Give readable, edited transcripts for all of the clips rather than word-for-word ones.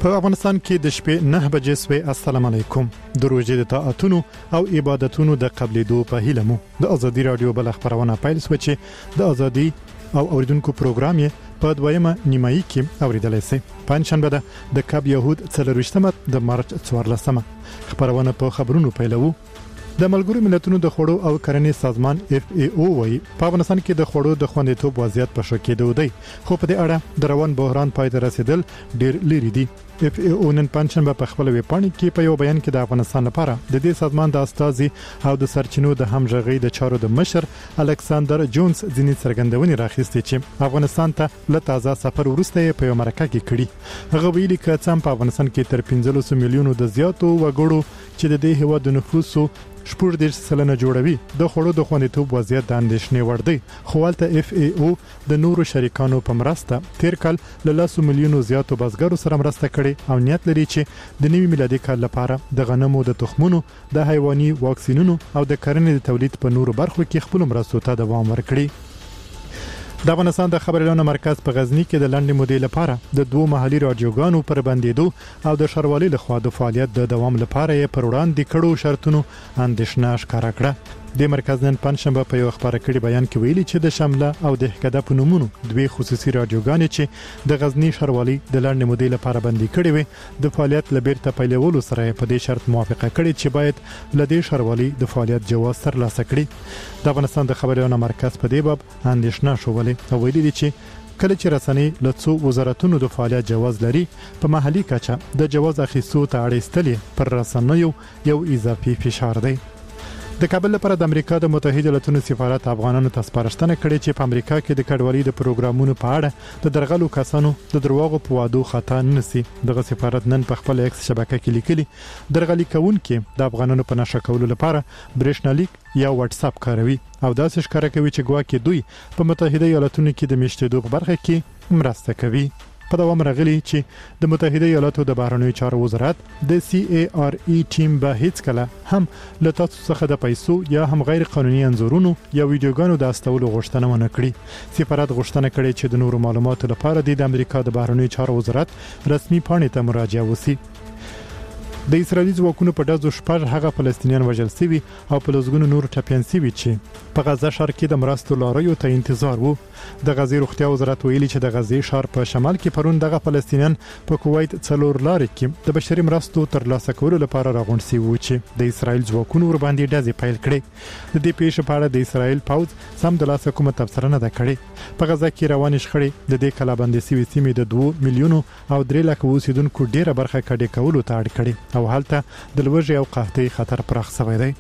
په افغانستان کې د شپې 9 بجې سوي. السلام علیکم. د روزې د طاعتونو او عبادتونو د قبلېدو په هیله مو د ازادي رادیو بل خبرونه پیل شو چې د ازادي او اوریدونکو پروګرام یې په دویمه نیمایي کې اوریدلای شئ. پنځشنبه د کاب یهود 23 د مارچ 14 خبرونه په خبرونو پیلوو. د ملګرو ملتونو د خوړو او کرنې سازمان FAO وايي په افغانستان کې د خوړو د خوندیتوب وضعیت په شکه دی، خو په دې اړه د روان بحران پای ته رسیدل ډیر لري دي. FAO نن پنځشنبه په خپل ویبپاڼه کې په یو بیان کې د افغانستان لپاره د دې سازمان د استازي او د سرچینو د همغږي د چارو د مشر الکساندر جونز ځینې څرګندونې راخېستې چې افغانستان ته له تازه سفر وروسته په یو مرکه کې کړي. هغه ویلي چې په افغانستان کې تر 15 میلیونو د زیاتو وګړو چې د دې هیواد د نفوسو 14% جوړوي د خوړو د خوندیتوب وضعیت د اندېښنې وړ دی. خو ولته FAO د نورو شریکانو په مرسته تیر کال له 100 میلیونو زیاتو بزګرو سره مرسته کړې او نیت لري چې د نوي میلادي کال لپاره د غنمو د تخمونو د حیواني واکسینونو او د کرنې د تولید په نورو برخو کې خپل مرستو ته دوام ورکړي. د افغانستان د خبريالانو مرکز په غزنی کې د لنډې مودې لپاره د دوه محلي رادیوګانو پر بندیدو او د شروالي لخوا د فعالیت د دوام لپاره یې پر وړاندې کړو شرطونو اندېښنه ښکارا کړه. د مرکز نن پنځشنبه په یو خبره کړي بیان کې ویلي چې د شمله او د حکده په نومونو دوه خصوصي رادیوګانې چې د غزنی شروالي د لنډې مودې لپاره بندي کړي وي د فعالیت لبیرته پیلولو سره په دې شرط موافقه کړې چې باید لدې شروالي د فعالیت جواز ترلاسه کړي. د افغانستان د خبريالانو مرکز په دې باب اندېښنه شولې او ویلي چې کله چې رسنۍ لڅو وزارتونو د فعالیت جواز لري په محلي کچه د جواز اخیستو ته اړ ایستلې پر رسنیو یو اضافي فشار دی. د کابل لپاره د امریکا د متحده ایالاتونو سفارت افغانانو ته سپارښتنه کړې چې په امریکا کې د کډوالۍ د پروګرامونو په اړه د درغلو کسانو د دروغو په وادو خطا نسی. دغه سفارت نن په خپل ایکس شبکه کې لیکلي درغلي کوونکې د افغانانو په نشه کولو لپاره برېښنالیک یا واتس اپ کاروي او داسې ښکاره کوي چې ګواکې دوی په متحده ایالاتونو کې د میشتېدو په برخه کې مرسته کوي. په دوام راغلي چې د متحده ایالاتو د بهرنیو چارو وزارت د CARE ټیم به هیڅ کله هم له تاسو څخه د پیسو یا هم غیر قانوني انځورونو یا ویډیوګانو د استولو غوښتنه ونه کړي. سفارت غوښتنه کړې چې د نورو معلوماتو لپاره د امریکا د بهرنیو چارو وزارت رسمي پاڼې ته مراجعه وکړي. د اسرایلی ځواکونو په دازو شپږ هغه فلسطینیان وژل شوي او په لږونو نور ټپيان شوي چې په غزه ښار کې د مرستو لاریو ته انتظار وو. د غزې روغتیا وزارت ویلي چې د غزې ښار په شمال کې پرون دغه فلسطینیان په کویت څلور لارې کې د بشري مرستو ترلاسه کولو لپاره راغونډ شوي وو چې د اسرایل ځواکونو ور باندې ډزې پیل کړې. د دې پیښې په اړه د اسرایل پوځ سم د لاسه کومه تبصره نه ده کړې. په غزه کې روانې شخړې د دې کلابندې سوي سیمې د 2 میلیونو او 3 لک اوسیدونکو ډیره برخه کډې کولو ته اړ کړې او هلته د لوږې او قحطۍ خطر پراخ شوی دی.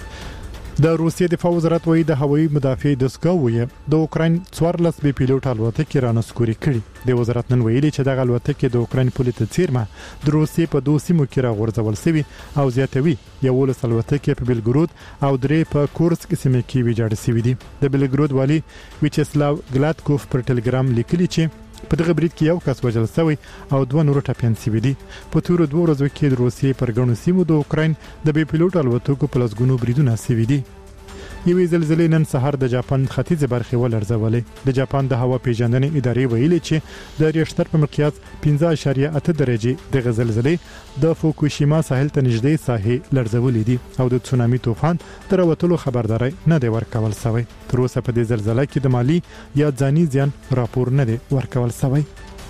د روسیې دفاع وزارت وایي د هوایي مدافع دستګاوې د اوکراین 14 بي پیلوټ الوتکې رانسکوري کړي. د وزارت نن ویلي چې د الوتکې د اوکراین پولیس څیرمه د روسیې په 2 سیمو کې راغورځول شوی او زیاتوي 11 الوتکې په بلګرود او 3 په کورسک سیمه کې ویجاړ شوی دي. د بلګرود والی ویچسلاو ګلاتکوف پر ټلګرام لیکلي چې په دغه برید کې یو کس وژل شوی او 2 نور ټپيان شوي دي. په تور 2 ورځو کې د روسیې پر غنو سیمو د اوکراین د بي پیلوټ الوتکو په لسګونو بریدونه شوي دي. یوې زلزلې نن سهار د جاپان ختیځه برخه ولړزولې. د جاپان د هوا پیژندنې ادارې ویلي چې د ریشتر په مقیاس 15.8 درجه د زلزلې د فوکوشیما ساحل ته نږدې ساحې لړزولې دي او د تسونامي طوفان تر وتلو خبرداري نه دی ورکول شوی. تر اوسه په دې زلزلې کې د مالی یا ځاني زیان راپور نه دی ورکول شوی.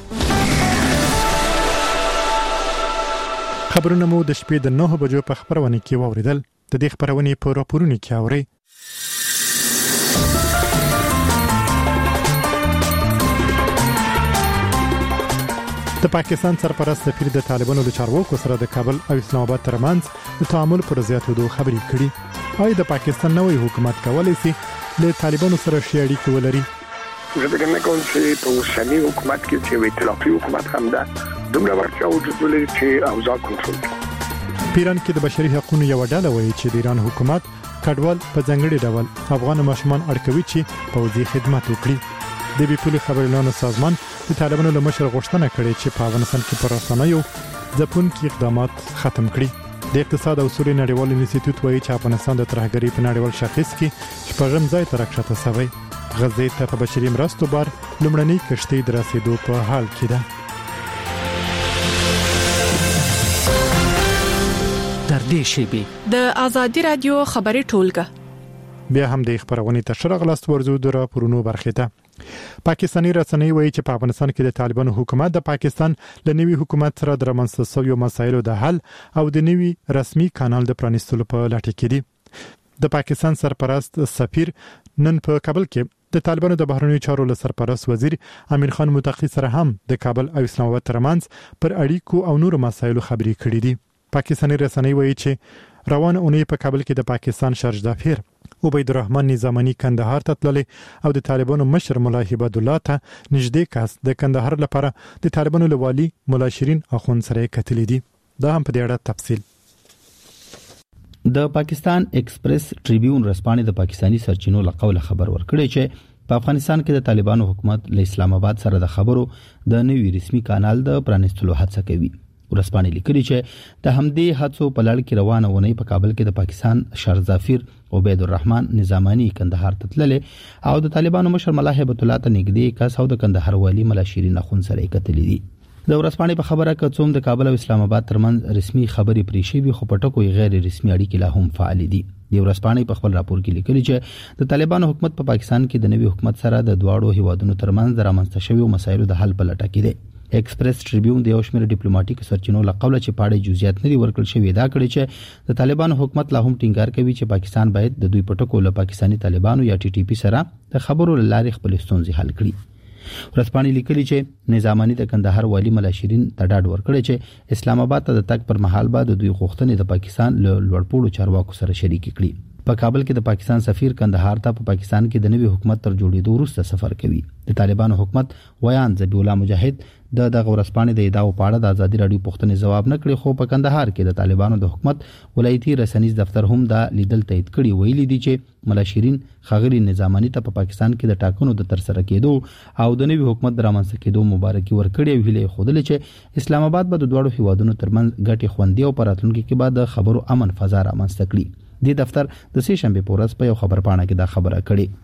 خبرونه مو د شپې د 9 بجو په خبرونه کې واوریدل. د دې خبرونه په راپورونو کې اوري. د پاکستان سرپرست سفیر د طالبانو د چارواکو سره د کابل او اسلام آباد ترمنځ د تعامل پر زیاتېدو خبرې کړي. آیا د پاکستان نوې حکومت کولای شي له طالبانو سره ښې اړیکې ولري؟ زه فکر نه کوم چې په اوسني حکومت کې چې ائتلافي حکومت هم ده دومره ورچا وجود لري چې اوضاع کنټرول کړي. پیران کې د بشري حقوقو یو ډله وایي چې د ایران حکومت کډوال په ځنګړي ډول افغان ماشومان اړکوي چې پوځي خدمت وکړي. د بي پولي خبريالانو سازمان د طالبانو له مشر غوښتنه کړې چې په افغانستان کې پر رسنیو ځپونکي اقدامات ختم کړي. د اقتصاد او سولې نړیوال انسټیټیوټ وایي چې افغانستان د ترهګرۍ په نړیوال شاخص کې شپږم ځای ته راکښته شوی. غزې ته په بشري مرستو بار لومړنۍ کشتۍ د رسیدو په حال کې ده. نږدې شي. د آزادي رادیو خبري ټولګه بیا هم د خبرونه تشرغ لاست ورزو د راپورونو برخه ته. پاکستاني رسنۍ وایي چې په افغانستان کې د طالبانو حکومت د پاکستان له نوي حکومت سره د رامنځته شویو مسایلو د حل او د نوي رسمي کانال د پرانیستلو په لټه کې دي. د پاکستان سرپرست سفیر نن په کابل کې د طالبانو د بهرنیو چارو له سرپرست وزیر امیر خان متقی سره هم د کابل او اسلام آباد ترمنځ پر اړیکو او نورو مسایلو خبرې کړې دي. پاکستاني رسنۍ وایي چې روان اونۍ په کابل کې د پاکستان شرجدافیر عبید الرحمن نظامی کندهار ته تللی او د طالبانو مشر مولا هبت الله ته نږدې کس د کندهار لپاره د طالبانو له والي مولا شیرین اخوند سره کتلې دي. دا هم په دې اړه تفصیل. د پاکستان ایکسپریس ټریبیون رسپانې د پاکستانی سرچینو له قوله خبر ورکړی چې په افغانستان کې د طالبانو حکومت له اسلام آباد سره د خبرو د نوي رسمي کانال د پرانیستلو هڅه کوي. ورسپانې لیکلي چې د همدې هڅو په لړ کې روانه ونې په کابل کې د پاکستان شرزافیر عبید الرحمن نظامی کندهار ته تللی او د طالبانو مشر مولا هبت الله ته نږدې کس او د کندهار والی مولا شیرین اخوند سره کتلې دي. د ورسپانې په خبره کڅوم د کابل او اسلام آباد ترمنځ رسمي خبري پرې شوی خو په ټکو غیر رسمي اړیکې لا هم فعال دي. د ورسپانې په خپل راپور کې لیکلي چې د طالبانو حکومت په پاکستان کې د نوي حکومت سره د دواړو هیوادونو ترمنځ د رامنځته شویو مسایلو د حل په لټه کې دی. ایکسپریس ټریبیون د یو شمېر ډیپلوماټیک سرچینو له قوله چې پاړې جزئیات نه ورکړل شوی دا کړي چې د طالبانو حکومت لا هم ټینګار کوي چې پاکستان باید د دوی پټکو له پاکستانی طالبانو یا ټي ټي پی سره د خبرو لارې خپل ستونزې حل کړي. ورسپانې لیکلي چې نظامی د کندهار والی مولا شیرین ته ډاډ ورکړي چې اسلام آباد ته د تک پر مهال بعد دوی غوښتنې د پاکستان له لوړپوړو چارواکو سره شریک کړي. په کابل کې د پاکستان سفیر کندهار ته په پاکستان کې د نوي حکومت تر جوړېدو وروسته سفر کوي. د طالبانو حکومت ویان ذبیح الله مجاهد د ورسپانې د ادعاو په اړه د ازادي رادیو پوښتنې ځواب نه کړي خو په کندهار کې د طالبانو د حکومت ولایتي رسنیز دفتر هم دا لیدل تایید کړي. ویلي دي چې مولا شیرین خغلی نظامی ته په پاکستان کې د ټاکنو د ترسره کېدو او د نوي حکومت د رامنځته کېدو مبارکي ورکړي او هیله خوده چې اسلام آباد به د دوړو هیوادونو ترمنځ ګټي خوندي او پراتلونکو کې بعد خبرو امن فضا رامنځته کړي. د دفتر د سې شنبه په ورځ په یو خبرپاڼه کې دا خبره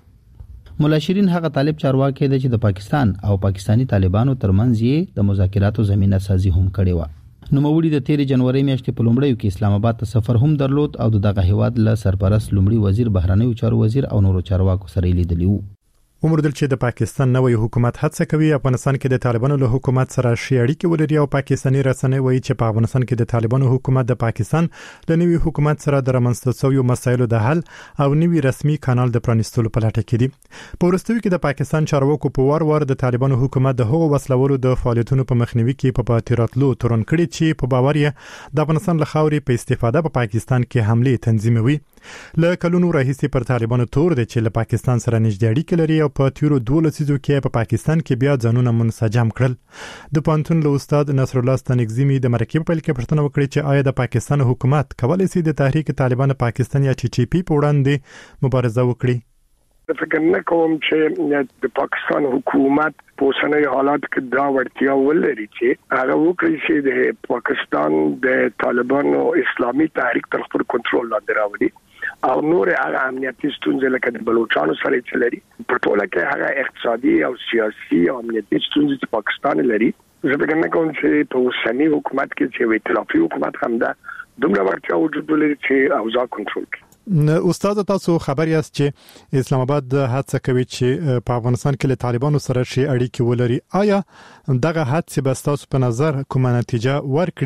کړې. مولا شیرین هغه طالب چارواکي دی چې د پاکستان او پاکستانی طالبانو ترمنځ یې د مذاکراتو زمينه سازي هم کړې و. نوموړي د 13 جنوري میاشتې په لومړیو کې اسلام آباد ته سفر هم درلود او دغه هیواد له سرپرست لومړي وزیر بهرنیو چارو وزیر او نورو چارواکو سره لیدلی وو. ومردل چې د پاکستان نوې حکومت هڅه کوي افغانستان کې د طالبانو له حکومت سره ښې اړیکې ولري او پاکستاني رسنۍ وایي چې په افغانستان کې د طالبانو حکومت د پاکستان له نوې حکومت سره د رامنځته شویو مسایلو د حل او نوي رسمي کانال د پرانیستلو په لټه کې دي. په وروستیو کې د پاکستان چارواکو په وار د طالبانو حکومت د هغو وسلوالو د فعالیتونو په مخنیوي کې په پاتراتلو تورن کړي چې په باور یې د افغانستان له خاورې په استفاده په پاکستان کې حمله تنظیموي. له کلونو راهیسې پر طالبانو تور دي چې له پاکستان سره نږدې اړیکې لري او په تیرو 2 لسیزو کې په پاکستان کې بیا ځانونه منسجم کړل. د پانتون له استاد نصر الله ستانګزیمی د مرکه په کې پښتنه وکړي چې آیا د پاکستان حکومت کولای شي د تحریک طالبان پاکستان یا ټي ټي پی په وړاندې مبارزه وکړي؟ فکر نه کوم چې د پاکستان حکومت په اوسنۍ حالات کې دا وړتیا ولري چې هغه وکړي چې د پاکستان د طالبانو اسلامي تحریک تر خپل کنټرول لاندې راوړي او نور هغه امنیتي ستونزې لکه د بلوچستان سره چې لري په ټوله کې هغه اقتصادي او سیاسي او امنیتي ستونزې چې پاکستان لري. زه فکر نه کوم چې په اوسنۍ حکومت کې چې ائتلافي حکومت هم ده دومره وړتیا وجود لري چې اوضاع کنټرول کړي. استاد تاسو خبر یاست چې اسلام آباد هڅه کوي چې په افغانستان کې له طالبانو سره شي اړیکې ولري. آیا دغه هڅه به تاسو په نظر کومه نتیجه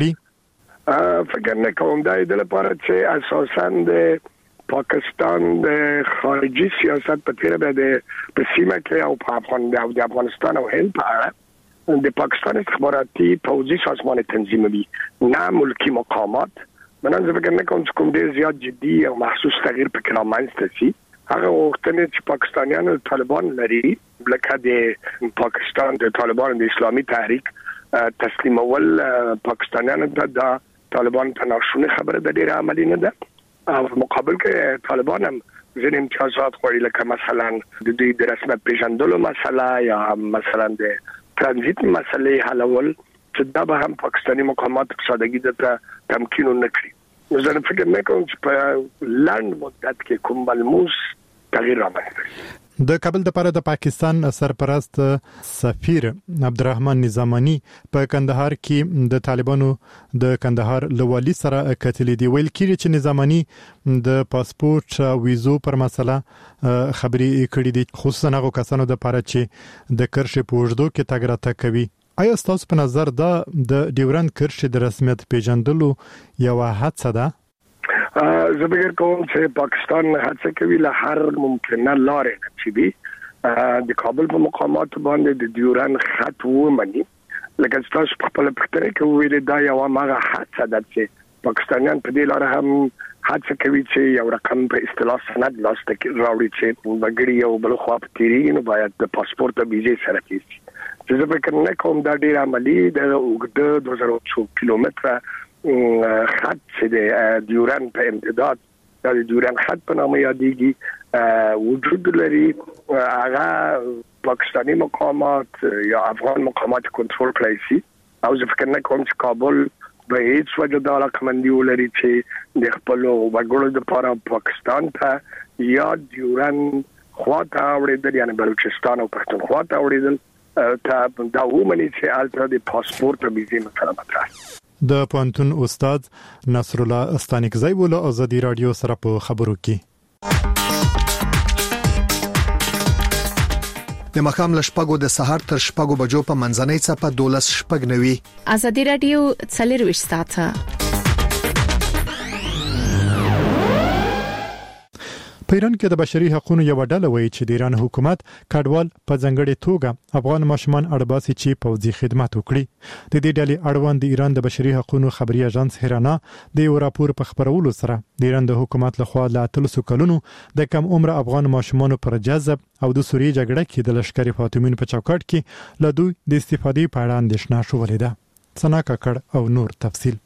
ورکړي؟ فکر نه کوم دا د لپاره چې اساساً د پاکستان د خارجي سیاست په تیر به د سیمه کې او په افغانستان او هند په اړه د پاکستان استخباراتي پوځي سازمان تنظیموي نه ملکی مقامات. منځ فکر نه کوم چې کوم ډیر زیات جدي او محسوس تغییر په کې رامنځته شي. هغه وختونه چې پاکستانیانو طالبان لري لکه د پاکستان د طالبان د اسلامي تحریک تسلیمول پاکستانیانو د طالبان ته ناشونه خبره د ډیر عملی نه ده. او مقابل کې طالبان هم ځینې امتیازات غواړي لکه مثلا د دوی د رسمیت پیژندلو مسله یا مثلا د ترانزیت مسلې حلول چې دا به هم پاکستاني مقامات په سادهګي ته تمکین نه کړي. زه فکر نه کوم چې په لاند مدت کې کوم ملموس تغییر رامنځته د کابل د لپاره د پاکستان سرپرست سفیر عبدالرحمن نظامانی په کندهار کې د طالبانو د کندهار لوالي سره کتلې دی. ویل کېږي چې نظامانی د پاسپورت ویزو پر مسله خبرې کړې دي، خصوصا هغه کسانو د لپاره چې د کرښې په اوږدو کې تګ راتګ کوي. آیا ستاسو په نظر دا د ډیورند کرښې د رسمیت پیژندلو یو هڅه ده؟ زه فکر کوم چې پاکستان هڅه کوي له هر ممکنه لارې نه چې د کابل په مقامات باندې د ډیورند خط ومني. لکه تاسو په خپل پختنه کې ویل دا یو هغه هڅه ده چې پاکستانیان په دې لار هم هڅه کوي چې یو رقم په اصطلاح سند لاسته راوړي چې وګړي یو بل خو په تیری نه باید د پاسپورت او ویزې سره کیږي. زه فکر نه کوم دا ډیر عملی د اوږد 2000 کیلومتره خط چې د ډیورند په امتداد د ډیورند خط په نامه یادېږي وجود لري. هغه پاکستانی مقامات یا افغان مقامات کنټرول کړی شي او زه فکر نه کوم چې کابل به هیڅ وجه دا علاقمندي ولري چې د خپل وګړو لپاره پاکستان ته یا ډیورند خواته اوریدل یعنی بلوچستان او پښتونخوا ته اوریدل ته دا ومني چې الته د پاسپورت او ویزې مسله مطرح. د پوهنتون استاد نصر الله استانکزی ول ازادي رادیو سره په خبرو کې د مخام لشپګو د سحر تر شپګو بجو په منځنۍ صفه 12 شپګ نوي. ازادي رادیو څلرويش ساعته. په ایران کې د بشري حقوقو یو ډله وایي چې د ایران حکومت کډوال په ځنګړې توګه افغان ماشومان اړباسي چې پوځي خدمات وکړي. د دې ډلې اړوند د ایران د بشري حقوقو خبري اژانس هرانا د یو راپور په خبرولو سره د ایران د حکومت لخوا له 3 کلونو د کم عمر افغان ماشومان پر جذب او د سوریې جګړه کې د لشکري فاطمین په چوکاټ کې له دوی د استفادې په اړه اندېښنه شولې ده. ثنا ککړ او نور تفصیل.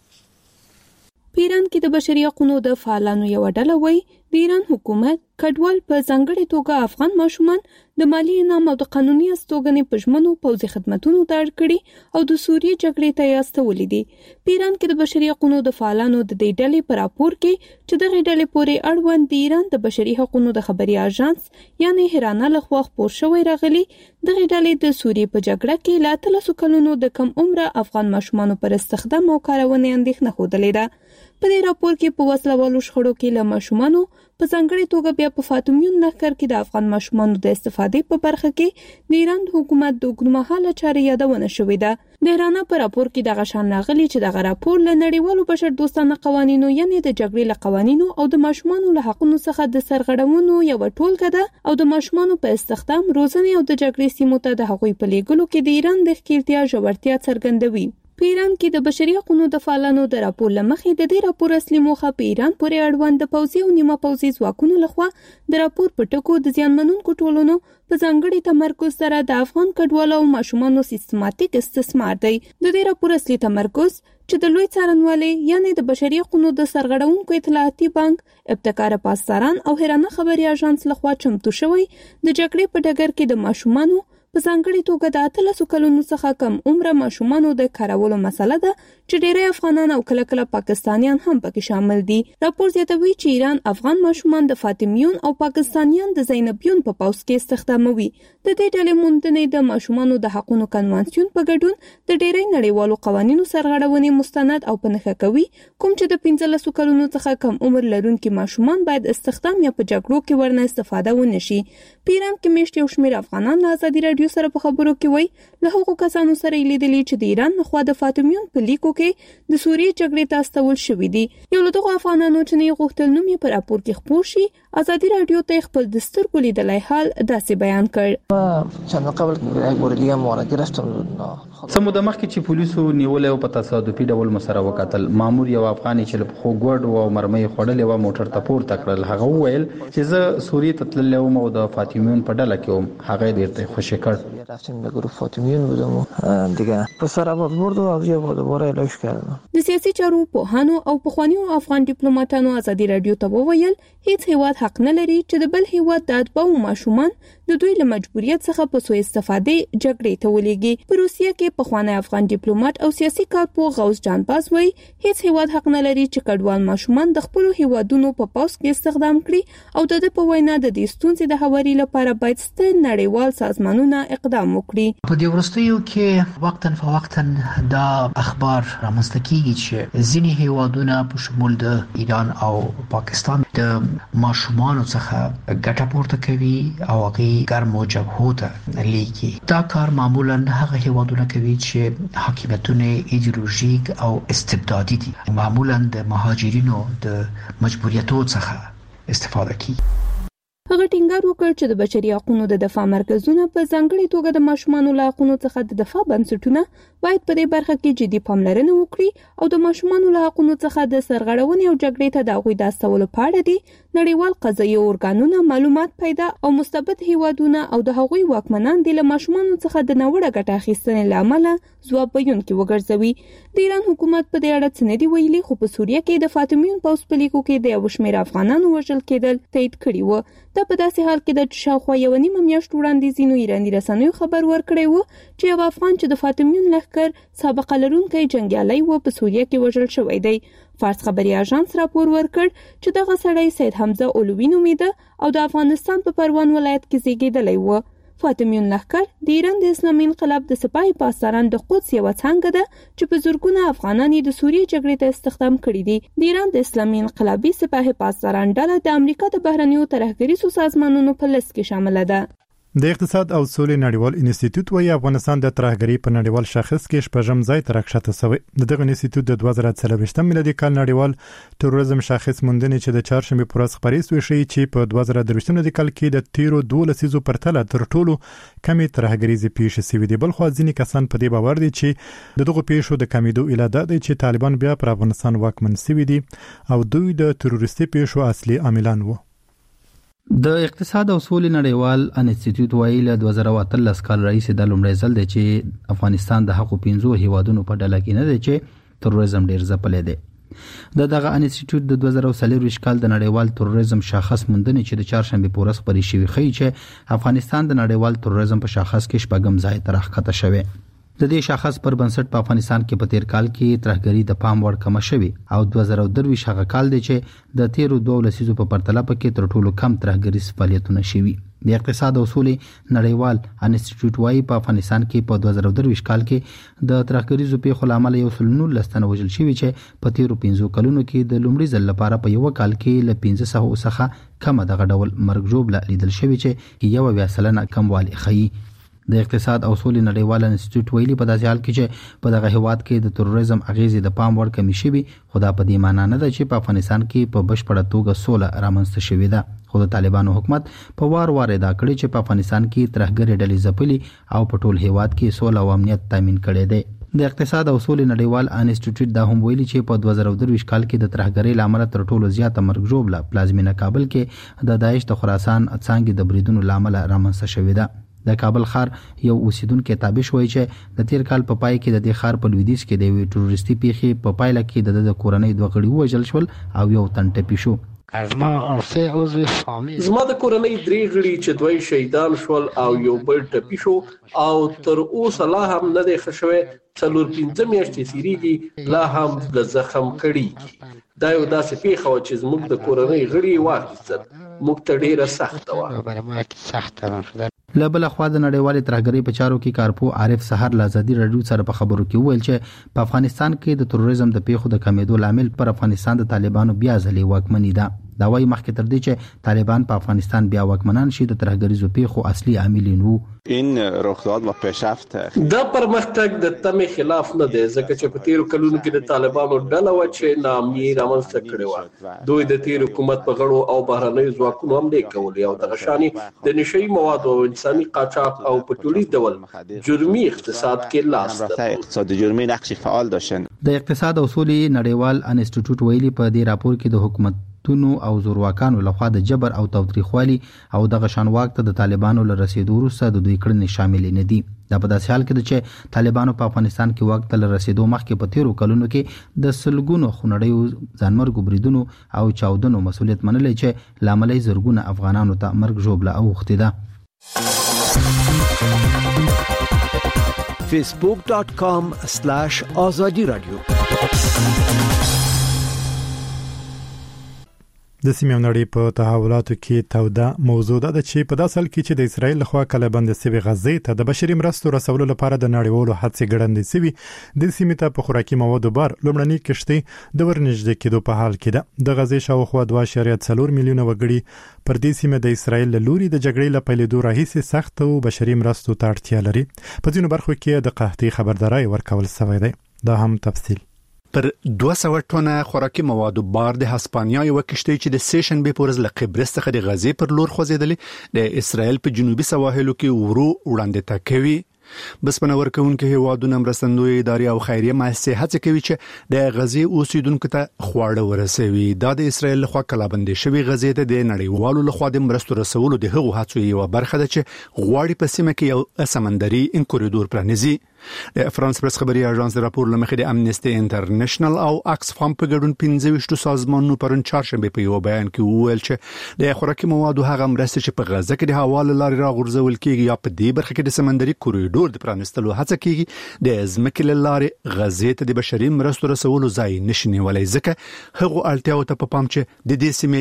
په ایران کې د بشري حقوقو د فعالانو یو ډله وایي د ایران حکومت کډوال په ځانګړي توګه افغان ماشومان د مالی انعام او د قانوني استوګنې په ژمنو پوځي خدماتونو ته اړ کړي او د سوریې جګړې ته یې استولې دي. په ایران کې د بشري حقوقو د فعالانو د دې ډلې په راپور کې چې دغه ډلې پورې اړوند د ایران د بشري حقوقو د خبري اژانس یعنی هرانا لخوا خپور شوی راغلي. دغه ډلې د سوریې په جګړه کې لا 3 کلونو د کم عمر افغان ماشومانو پر استخدام او کارونې اندېښنه خوده ده. په دې راپور کې په وسلوالو شخړو کې له ماشومانو په ځانګړي توګه بیا په فاطمیون لښکر کې د افغان ماشومانو د استفادې په برخه کې د ایران حکومت د اوږدمهاله چارې یادونه شوې ده. د هرانا په راپور کې دغه شان راغلي چې دغه راپور له نړیوالو بشر دوستانه قوانینو یعنی د جګړې له قوانینو او د ماشومانو له حقوقو څخه د سرغړونو یو ټولګه ده او د ماشومانو په استخدام روزنې او د جګړې سیمو ته د هغوی په لیږلو کې د ایران د ښکیلتیا ژورتیا څرګندوي. په ایران کې د بشري حقوقو د فعالانو د راپور لمخې د دې راپور اصلي موخه په ایران پورې اړوند د پوځي او نیمه پوځي ځواکونو لخوا د راپور په ټکو د زیانمنونکو ټولنو په ځانګړي تمرکز سره د افغان کډوالو او ماشومانو سیستماتیک استثمار دی. د دې راپور اصلي تمرکز چې د لوی څارنوالۍ یعنی د بشري حقوقو د سرغړونکو اطلاعاتي بانک، ابتکار پاسداران او هرانا خبري اژانس لخوا چمتو شوی د جګړې په ډګر کې د ماشومانو په ځانګړي توګه د 3 کلونو څخه کم عمر ماشومانو د کارولو مسله ده چې ډېری افغانان او کله کله پاکستانیان هم پکې شامل دي. راپور زیاتوي چې ایران افغان ماشومان د فاطمیون او پاکستانیان د زینبیون په پوځ کې استخداموي. د دې ډلې موندنې د ماشومانو د حقوقو کنوانسیون په ګډون د ډېری نړیوالو قوانینو سرغړونې مستند او پنهخه کوي، کوم چې د 15 کلونو څخه کم عمر لرونکي ماشومان باید استخدام یا په جګړو کې ورنه استفاده ونشي. په ایران کې میشت یو شمېر افغانان له ازادي رادیو سره په خبرو کې وایي له هغو کسانو سره لیدلي چې د ایران لخوا د فاطمیون په لیکو کې د سوریې جګړې ته استول شوي دي. یو له دغو افغانانو چې نه غوښتل نوم یې په راپور کې خپور شي ازادي رادیو ته خپل د سترګو لیدلی حال داسې بیان کړ. چند قبل ګورلیا مورا گرفتم سمو د مخکې چې پولیسو نیولې او په تصادفي ډول مسره وکتل مامور یو افغاني چې په خوګوړ او مرمۍ خړلې و موټر ته پورته کړل. هغه وویل چې زه سوریې ته تللی وم او د فاطمیون په ډله کې وم. هغه ډېر خوشی کړ. رفتیم به گروه فاطمیون بودم دیگه پسر آباد برد و بیا دوباره اعلانش کردم. د سیاسي چارو پوهانو او پخوانیو افغان ډیپلوماټانو ازادي رادیو ته وویل هیڅ هیواد حق نه لري چې د بل هیواد د اتباعو ماشومان د دوی له مجبوریت څخه په سوء استفاده جګړې ته ولېږي. په روسیه کې پخوانی افغان ډیپلوماټ او سیاسي کارپوه غوث جان باز وایي هیڅ هیواد حق نه لري چې کډوال ماشومان د خپل هیوادونو په پوځ کې استخدام کړي او د په وینا د دې ستونزې د هواري لپاره باید ستر نړیوال سازمانونه اقدام وکړي. په دې وروستیو کې وقتاً فوقتاً دا اخبار رامنځته کیږي چې ځینې هیوادونه په شمول د ایران او پاکستان د ماشومانو څخه ګټه پورته کوي او هغه ګرمو جبهو ته لیکي. دا کار معمولاً هغه هیوادونه کوي چې حاکمیتونه ایدئولوژیک او استبدادي دي. معمولاً د مهاجرینو د مجبوریتو څخه استفاده کوي. هغه ټینګار وکړ چې د بشري حقوقو د دفاع مرکزونه په ځانګړي توګه د ماشومانو له حقوقو څخه د دفاع بنسټونه باید په دې برخه کې جدي پاملرنه وکړي او د ماشومانو له حقوقو څخه د سرغړونې او جګړې ته د غوي د استولو په اړه دي نړیوال قضایي ارګانونه معلومات پیدا او مستبد هیوادونه او د هغوی واکمنان د ماشومانو څخه د نوړه ګټه اخیستنې لامل ځواب ویونکي وګرځوي. د ایران حکومت په دې اړه څه نه دی ویلي، خو په سوریه کې د فاطمیون پوځ په لیکو کې د یو شمېر افغانانو وژل کېدل تایید کړي وو. دا په داسې حال کې د شاوخوا یو نیمه میاشت وړاندې ځینو ایراني رسنیو خبر ورکړی وو چې یو افغان چې د فاطمیون لښکر سابقه لرونکی جنگیالی و په سوریه کې وژل شوی دی. فارس خبري اژانس راپور ورکړ چې دغه سړی سید حمزه اولوی نومیده او د افغانستان په پروان ولایت کې زیږیدلی و. فاطمیون لښکر د ایران د اسلامي انقلاب د سپاه پاسداران د قدس یو څنګه ده چې په زورګونه افغانان د سوریې جګړې ته استخدام کړي دي. د ایران د اسلامي انقلابي سپاه پاسداران ډله د امریکا د بهرنیو ترهګریزو سازمانونو په لست کې شامل ده. د اقتصاد او سولې نړیوال انسټیټیوټ وايي افغانستان د ترهګرۍ په نړیوال شاخص کې شپږم ځای ته راکښته شوی. دغه انسټیټیوټ د 2023 میلادي کال نړیوال تروریزم شاخص موندنې چې د چهارشنبه پر ورځ خبري شوې چې په 2023 میلادي کال کې د تیرو 12 لسیزو پرتله تر ټولو کمې ترهګریزې پیښې شوې دي. بل خو ځینې کسان په دې باور دي چې دغه پیښو د کمیدو اراده ده چې طالبان بیا پر افغانستان واکمن شوي دي او دوی د تروریستي پیښو اصلي عاملان وو. د اقتصاد او سولې نړیوال انسټیټیوټ وایي له 2013 کال راهیسې د لومړي ځل دی چې افغانستان د حقوقو 15 هیوادونو په ډله کې نه دی چې تروریزم ډیر ځپلی دی. دغه انسټیټیوټ د 2023 کال د نړیوال تروریزم شاخص موندنې چې د چهارشنبه په ورځ خبري شوې ښیي چې افغانستان د نړیوال تروریزم په شاخص کې شپږم ځای ته راښکته شوی. د دې شاخص پر بنسټ په افغانستان کې په تیر کال کې ترهګری د پام وړ کم شوی او 2023 هغه کال دی چې د تیرو 2 لسیزو په پرتله کې تر ټولو کم ترهګری فعالیتونه شوي. د اقتصاد او سولې نړیوال انسټیټیوټ وايي په افغانستان کې په 2023 کال کې د ترهګریزو پیښو لامل یو 19 تنه وژل شوي چې په تیرو 15 کلونو کې د لومړي ځل لپاره په یو کال کې له 1500 څخه کم دغه ډول مرګ ژوبله لیدل شوی چې یو 20% کموالی ښیي. د اقتصاد او سولې نړیوال انسټیټیوټ ویلي په داسې حال کې چې په دغه هیواد کې د تروریزم اغیزې د پام وړ کمی شوي، خو دا په دې معنی نه ده چې په افغانستان کې په بشپړه توګه سوله رامنځته شوې ده. خو د طالبانو حکومت په وار ادعا کړې چې په افغانستان کې ترهګرې ډلې ځپلي او په ټول هیواد کې سوله او امنیت تامین کړي دي. د اقتصاد او سولې نړیوال انسټیټیوټ دا هم ویلي چې په 2023 کال کې د ترهګرۍ لامل تر ټولو زیاته مرګ ژوبله پلازمینه کابل کې د داعش د خراسان څنګه د بریدونو لامل رامنځته شوې ده. د کابل ښار یو اوسیدونکو تابش وایي چې د تیر کال په پای کې د دې ښار په لویدیځ کې د وی تروریستي پیښې په پایله کې د کورنۍ دوه غړي وژل شول او یو تن ټپي شو. زما د کورنۍ 3 غړي چې دوی شهیدان شول او یو بل ټپي شو او تر اوسه لا هم نه دی ښه شوی. 4-5 میاشتې تیریږي لا هم د زخم کړي. دا یو داسې پیښه وه چې زموږ د کورنۍ غړي واخیستل. موږ ته ډیره سخته وه. له بل خوا د نړیوالې ترهګرۍ په چارو کې کارپو عارف سحر له ازادي رادیو سره په خبرو کې وویل چې په افغانستان کې د تروریزم د پیښو د کمیدو لامل پر افغانستان د طالبانو بیا ځلې واکمني ده. دا وايي مخکې تر دې چې طالبان په افغانستان بیا واکمنان شي د ترهګریزو پیښو اصلي عاملین وو. این رخداد و پیشرفت دا پرمختګ د تمې خلاف نه دی ځکه چې په تیرو کلونو کې د طالبانو ډله و چې نامي رامنځته کړې وه. دوی د تیر حکومت په غړو او بهرنیو ځواکونو حملې کولې او دغه شانې د نشهیي موادو او انساني قاچاق او په ټولیز ډول جرمي اقتصاد کې لاس درلود. اقتصاد جرمي نقش فعال داشتن. د اقتصاد او سولې نړیوال انسټیټیوټ ویلي په دې راپور کې د حکومت او زورواکانو لخوا د جبر او تاوتریخوالي او دغه شان واک ته د طالبانو له رسیدو وروسته د دوی کړنې شامل نه دي. دا په داسې حال کې ده چې طالبانو په افغانستان کې واک ته له رسیدو مخکې په تیرو کلونو کې د سلګونو خونړیو ځانمرګو بریدونو او چاودنو مسؤلیت منلی چې لامل یې زرګونه افغانانو ته مرګ ژوبله اوښتې ده. facebook.com/azadi radio د سیمې نړۍ په تحولاتو کې توده موضوع ده چې په داسې حال کې چې د اسرایل لخوا کله بند سوي غزې ته د بشري مرستو رسولو لپاره د نړیوالو هڅې ګړندې سوي د سیمې ته په خوراکي موادو بار لومړنۍ کشتۍ د ورنږدې کېدو په حال کې ده د غزې شاوخوا 2.4 میلیونه وګړي پر دې سیمه د اسرایل له لوري د جګړې له پیلېدو راهیسې سخت او بشري مرستو ته اړتیا لري په ځینو برخو کې د قحطۍ خبرداري ورکول شوې ده دا هم تفصیل پر 200 ټنه خوراکي موادو بار د هسپانیا یو کشتۍ چې د سیشن به پورز له قبرس څخه د غزې پر لور خوځېدلې د اسرایل په جنوبي سواحلو کې ورو وړاندې تکوي بسپنه ورکوونکو هیوادونو مرستندوی ادارې او خیریه مؤسسې هڅه کوي چې د غزې اوسیدونکو ته خواړه ورسوي دا د اسرایل لخوا کلابندې شوی غزې ته د نړیوالو لخوا د مرستو رسولو د هغو هڅو یو برخه ده چې غواړي په سیمه کې یو سمندري کوریډور پرانیزي د فرانس پرس خبري اژانس د راپور لمخې د امنيستي انټرنیشنل او اکسفام په ګډون 15 سازمانونو پرون چهارشنبه په یو بیان کې وویل چې د خوراکي موادو هغه مرستې چې په غزه کې د حواله لارې راغورځول کیږي یا په دې برخه کې د سمندري کوریډور د پرانستلو هڅه کیږي د ځمکې لارې غزې ته د بشري مرستو رسولو ځای نشي ولای ځکه هغه اړتیاو ته په پام چې د دې سیمې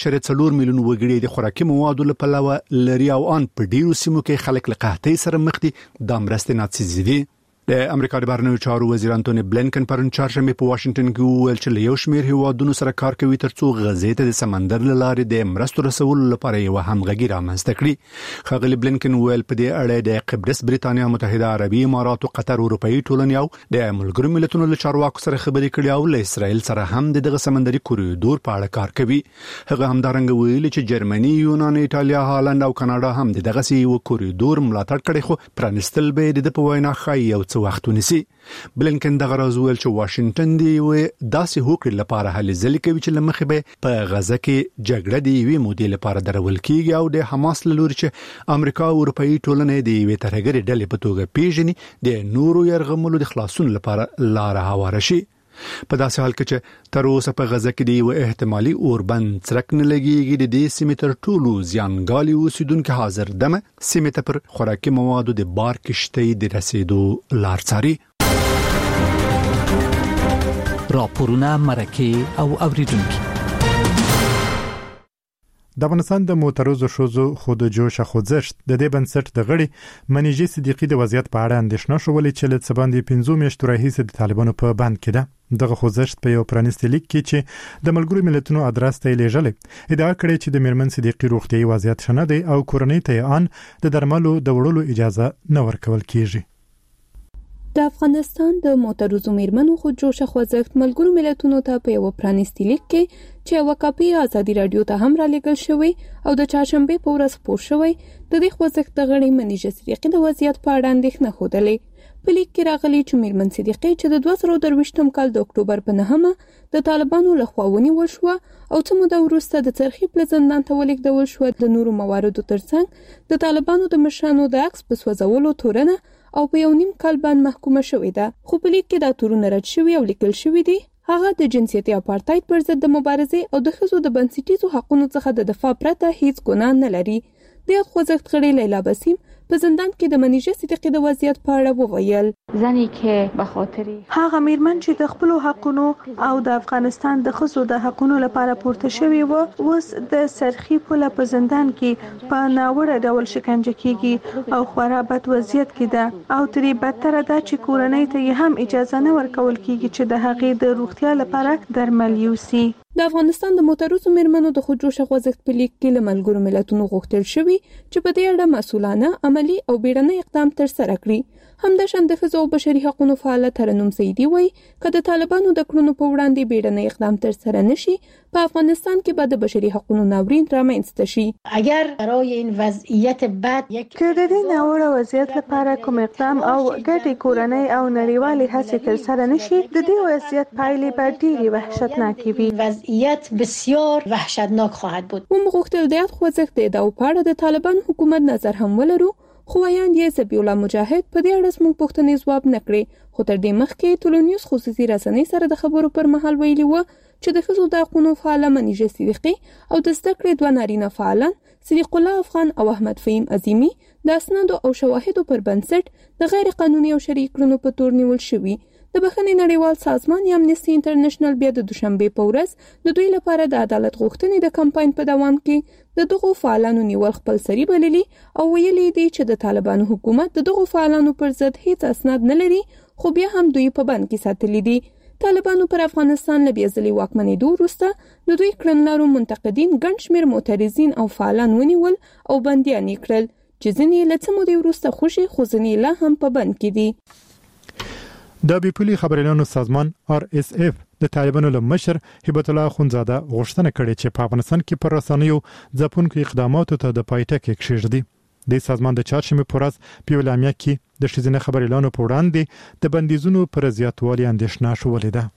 2.4 میلیون وګړي د خوراکي موادو لپاره لري او ان په ډیرو سیمو کې خلک له قحطۍ سره مخ دي د مرستې ناتسیزي د امریکا د بهرنیو چارو وزیر انټونی بلینکن پرون چهارشنبه په واشنگټن کې وویل چې له یو شمېر هیوادونو سره کار کوي ترڅو غزې ته د سمندر لارې د مرستو رسولو لپاره یو همغږي رامنځته کړي خغلی بلینکن وویل په دې اړه د قبرس بریتانیا متحده عربي امارات او قطر اروپאי ټولنې او د ملګرو ملتونو له چارواکو سره خبرې کړې او له اسرائیل سره هم دغه سمندري کوریډور په اړه کار کوي هغه همدارنګه ویل چې جرمني یونان ایتالیا هالند او کاناډا هم دغه یو کوریډور ملاتړ کړي خو پرانستل به د په وینا خای یو وختونه سي بلینکن دغه راځول چې واشنگټن دی و داسې هوکړې لپاره هلې ځلې کوي چې لمخې به په غزه کې جګړه دی وی مودې لپاره درول کیږي او د حماس لوري چې امریکا او اروپאי ټولنې دی وی ترګری ډلې په توګه پیژني د نورو يرغملو د خلاصون لپاره لار هواره شي په داسې حال کې چې تر اوسه په غزه کې دی یو احتمالي اوربند څرک نه لګيږي د دې سیمې تر ټولو زیانګالي اوسیدونکو حاضر دمه سیمې ته پر خوراکي موادو د بار کشتۍ د رسیدو لار څاري راپورونه مرکه او اوریدونکو د افغانستان د معترضو شوزو خود جوش خوځښت د دې بنسټ د غړي منیجي صدیقي د وضعیت په اړه اندېښنه شولې چې له سباندې 15 میاشتو راهیسې د طالبانو په بند کې ده دغه خوځښت په یو پرانیستي لیک کې چې د ملګرو ملتونو ادرس ته لیږل ادعا کړې چې د میرمن صدیقي روغتيایي وضعیت شنه دی او کورنۍ ته ان د درملو د وړلو اجازه نه ورکول کیږي د افغانستان د معترضو میرمنو خود جوش خوځښت ملګرو ملتونو ته په یو پرانیستي لیک کې چې یو کاپي ازادي رادیو ته هم را لېږل شوی او د چهارشنبه په ورځ خپور شوی د دې خوځښت د غړي منیجه صدیقي د وضعیت په اړه اندېښنه خوده په لیک کې راغلي چې میرمن صدیقي چې د 2023م کال د اکتوبر په 9مه د طالبانو لخوا ونیول شو او څه موده وروسته د څرخي پل زندان ته ولېږدول شو د نورو مواردو ترڅنګ د طالبانو د مشرانو د عکس په سوځولو تورنه او په یو نیم کال باندې محکومه شوې ده خو په لیک کې دا تورونه رد شوي او لیکل شوي دي هغه د جنسیتي اپارټایډ پر ضد د مبارزې او د ښځو د بنسټیزو حقوقو څخه د دفاع پرته هیڅ ګناه نه لري د خوځښت غړي لیلا بسیم په زندان کې د منیجه صدیقي د وضعیت په اړه وویل زنی که به خاطر هغه میرمن چې د خپل حقونو او د افغانستان د ښځو د حقونو لپاره پورته شوی و اوس د سرخی پل په زندان کې په ناوړه ډول شکنجه کیږي او خورا بد وضعیت کې ده او ترې بدتره ده چې کورنۍ ته هم اجازه نه ورکول کیږي چې د هغې د روغتیا لپاره درمل یوسي د افغانستان د معترضو میرمنو د خود جوش خوځښت په لیک کې له ملګرو ملتونو غوښتل شوی چې په دې اړه مسؤلانه عملی او بیړنی اقدام ترسره کړي همداشان د ښځو او بشري حقوقو فعال ترنم سیدی وایي چې د طالبانو د کړنو په وړاندې بیړنی اقدام ترسره نشي په افغانستان کې به د بشري حقوقو ناورین رامنځته شي اگر برای این وضعیت بد یک که د دې ناوړه وضعیت لپاره کوم اقدام او ګټې کورنۍ او نړیوالې هڅې ترسره نشي د دې وضعیت پایلې به ډېرې وحشتناکې وي وضعیت بسیار وحشتناک خواهد بود موږ غوښتل د خوځښت د ادعاو په اړه د طالبان حکومت نظر هم ولرو خو وایي یې ذبیح الله مجاهد په دې اړه موږ پوښتنې ځواب نکړي خو تر دې مخکې ټولنیوز خصوصي رسنۍ سره د خبرو پر مهال ویلي و چې د ښځو د حقوقو فعال منیجه صدیقي او د زده کړې دوه نارینه فعالان صدیق الله افغان او احمد فهیم عظیمی د اسنادو او شواهدو پر بنسټ د غیر قانوني او شرعي کړنو په تور نیول شوي. د بخښنې نړیوال سازمان یا امنیسټي انټرنیشنل بیا د دوشنبه په ورځ د دوی لپاره د عدالت غوښتنې د کمپاین په دوام کې د دغو فعالانو نیول خپل سری بللي او ویلي دي چې د طالبانو حکومت د دغو فعالانو پر ضد هیڅ اسناد نه لري، خو بیا هم دوی په بند کې ساتلي دي. طالبانو پر افغانستان له بېځلې واکمنېدو وروسته د دوی کړنلارو منتقدین ګڼ شمېر معترضین او فعالان ونیول او بندیان یې کړل چې ځینې له څه مودې وروسته خوشي خو ځینې لا هم په بند کې دي. د بیپولي خبريالانو سازمان RSF د طالبانو له مشر هبت الله خونزاده غوښتنه کړې چې په افغانستان کې پر رسنیو ځپونکو اقداماتو ته د پایټک کېږدي. د سازمان د چهارشنبه په ورځ په اعلامیه کې د ښځینه خبريالانو په وړاندې د بندیزونو پر زیاتوالي اندېښنه شولې ده.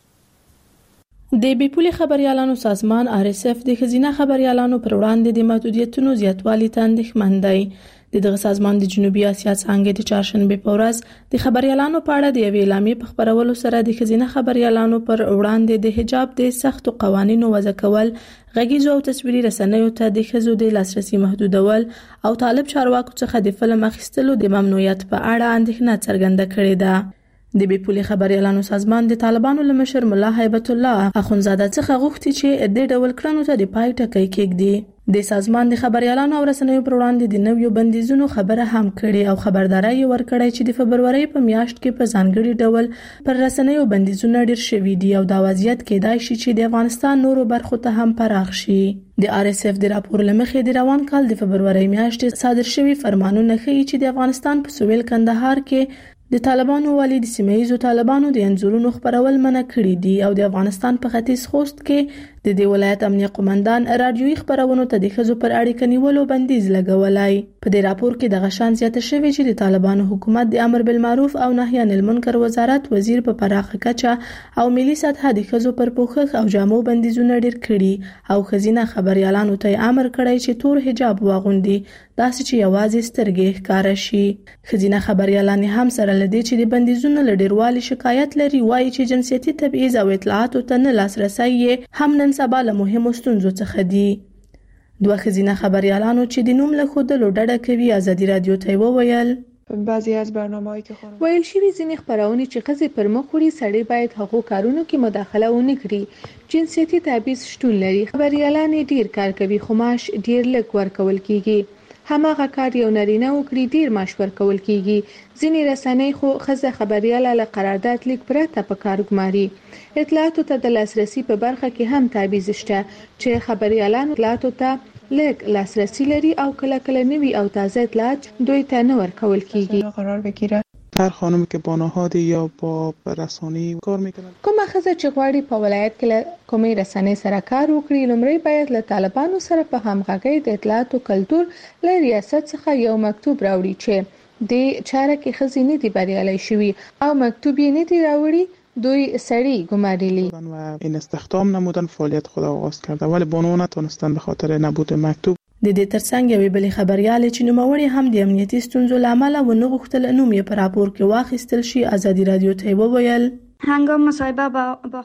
د بیپولي خبريالانو سازمان RSF د ښځینه خبريالانو پر وړاندې د محدودیتونو زیاتوالي ته اندېښمن دی. دغه سازمان د جنوبي اسیا څنګه د چهارشنبه په ورځ د خبريالانو په اړه د یوې اعلامیې په خبرولو سره د ښځینه خبريالانو پر وړاندې د حجاب د سختو قوانینو وضع کول، غږیزو او تصویري رسنیو ته د ښځو د لاسرسي محدودول او طالب چارواکو څخه د فلم اخیستلو د ممنوعیت په اړه اندېښنه څرګنده کړې ده. د بیپولي خبريالانو سازمان د طالبانو له مشر ملا هیبت الله اخونزاده څخه غوښتي چې د ډول کړنو ته د پای ټکی کېږدي. د سازمان د خبريالانو او رسنیو پر وړاندې د نویو بندیزونو خبره هم کړې او خبرداري ورکړې چې د فبروري په میاشت کې په ځانګړي ډول پر رسنیو بندیزونه ډېر شوي دي او دا وضعیت کېدای شي چې د افغانستان نورو برخو ته هم پراخ شي. د RSF د راپور لمخې د روان کال د فبروري میاشتې صادر شوي فرمانونه ښیي چې د افغانستان په سویل کندهار کې د طالبانو والی د سیمه‌ییزو طالبانو د انځورونو خبرول منع کړي دي او د افغانستان په ختیځ خوست کې د دې ولایت امنیه قومندان رادیويي خبرونو ته د ښځو پر اړیکه نیولو بندیز لګولای. په دې راپور کې د غشان زیاته شوی چې د طالبانو حکومت د امر بالمعروف او نهي عن المنکر وزارت وزیر په پراخه کچه او ملي سطح د ښځو پر پوښښ او جامو بندیزونه ډیر کړي او ښځینه خبريالانو ته امر کړی چې تور حجاب واغوندي، داسې چې یوازې سترګې ښکاره شي. ښځینه خبريالان هم سره لدی چې د بندیزونو له ډیروالي شکایت لري، وایي چې جنسيتي تبعیض او اطلاعاتو ته نه لاسرسي هم نن سبا له مهمو ستونزو څخه دي. دوه ښځینه خبريالانو چې د نوم له ښودلو ډډه کوي ازادي رادیو ته وویل بعضی از برنامه‌هایی که ویل شوی ځینې خبرونه چې ښځې پر مخ وړي سړی باید هغو کارونو کې مداخله ونه کړي. جنسيتي تبعیض شتون لري، خبريالان ډیر کار کوي خو معاش ډیر لږ ورکول کیږي. هماغه کار یو نارینه وکړي ډیر معاش ورکول کیږي. ځینې رسنۍ خو ښځه خبرياله له قرارداد لیک پرته په کار ګماري. اطلاعاتو ته د لاسرسي په برخه کې هم تبعیض شته چې خبريالان اطلاعاتو ته لږ لاسرسي لري او کله کله نوي او تازه اطلاعات دوی ته نه ورکول کیږي. قرار بگیره هر خانم که با نهادی یا با رسانه‌ای کار میکنه، کومه ښځه چې غواړي په ولایت کې له کومې رسنۍ سره کار وکړي، لومړی باید له طالبانو سره په همغږۍ د اطلاعاتو کلتور له ریاست څخه یو مکتوب راوړي چې د چاره کې ښځې نه دي بریالي شوي او مکتوب یې نه دی راوړي، دوی سړی ګمارلی و این استخدام نمودن فعالیت خود آغاز کرده ولی بانو نتونستن به خاطر نبود مکتوب. د دې ترڅنګ یوې بلې خبريالې چې نوموړې هم د امنیتي ستونزو لامل و نه غوښتل نوم یې په راپور کې واخیستل شي، ازادي رادیو ته وویل هنګام مصاحبه با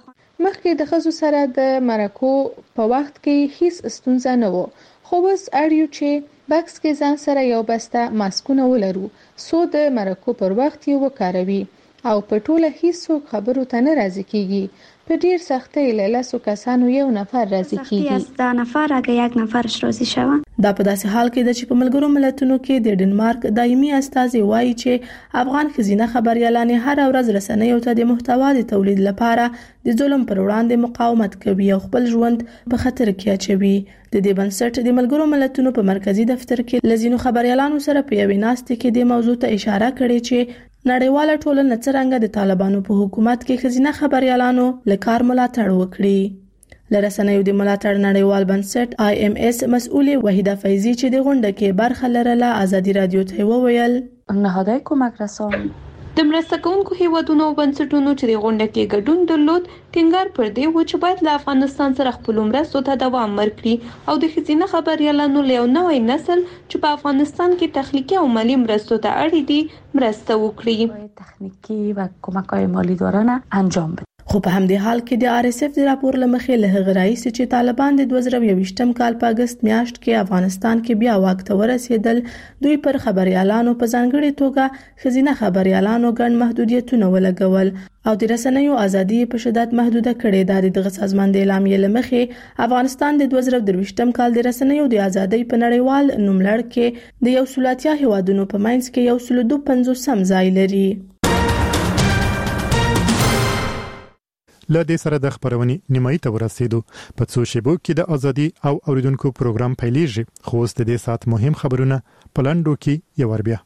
مخکې د ښځو سره د مرکو په وخت کې هیڅ ستونزه نه و، خو اوس اړیو چې بکس کې ځان سره یو بسته ماسکونه ولرو سو د مرکو پر وخت یې وکاروي او په ټوله هیڅ خبرو ته نه راضي کیږي. په ډیر سختۍ له لاسو کسانو یو نفر راضي کیږي. از 10 نفر اگه یک نفرش راضي شوه. دا په داسې حال کې د چې په ملګرو ملتونو کې د ډنمارک دایمي استازي وایي چې افغان ښځینه خبريالان هر ورځ رسنیو ته د محتوا د تولید لپاره د ظلم پر وړاندې مقاومت کوي او خپل ژوند په خطر کې اچوي. د دې بنسټ د ملګرو ملتونو په مرکزی دفتر کې لزینو خبريالانو سره په یوې ناستې کې د موضوع ته اشاره کړې چې نړیواله ټولنه څرنګه د طالبانو په حکومت کې ښځینه خبريالانو له کار ملاتړ وکړي. لرسنیو د ملاتړ نړیوال بنسټ IMS مسؤلې وحیده فیضی چې د غونډه کې برخه لرله ازادي رادیو ته وویل نهادهای کمک رسان د مرسته کوونکو هیوادونو او بنسټونو چې د غونډه کې ګډون درلود ټینګار پر دې و چې باید له افغانستان سره خپل مرستو ته دوام ورکړي او د ښځینه خبريالانو له یو نوې نسل چې په افغانستان کې تخنیکی او مالی مرستو ته اړ دي مرسته وکړي. تخنیکی و کمک‌های مالی دارن انجام بده. خو په همدې حال کې د RSF د راپور لمخې له هغه رئیس چې طالبان د 2021م کال په اگست میاشت کې افغانستان کې بیا واک ته ورسېدل دوی پر خبريالانو په ځانګړي توګه خزینه خبريالانو ګڼ محدودیتونه ولګول او د رسنیو ازادي په شدت محدوده کړې ده. دغه سازمان د اعلامیې لمخې افغانستان د 2023م کال د رسنیو د ازادۍ په نړیوال نوملړ کې د 180 هیوادونو په منځ کې 152 ځای لري. لدې سره د خبرونې نیمایي ته ورسېدو. په څو شیبو کې د ازادي او اوریدونکو پروګرام پیلېږي. خو اوس د دې سات مهم خبرونه پلاندو کې یو ور بیا.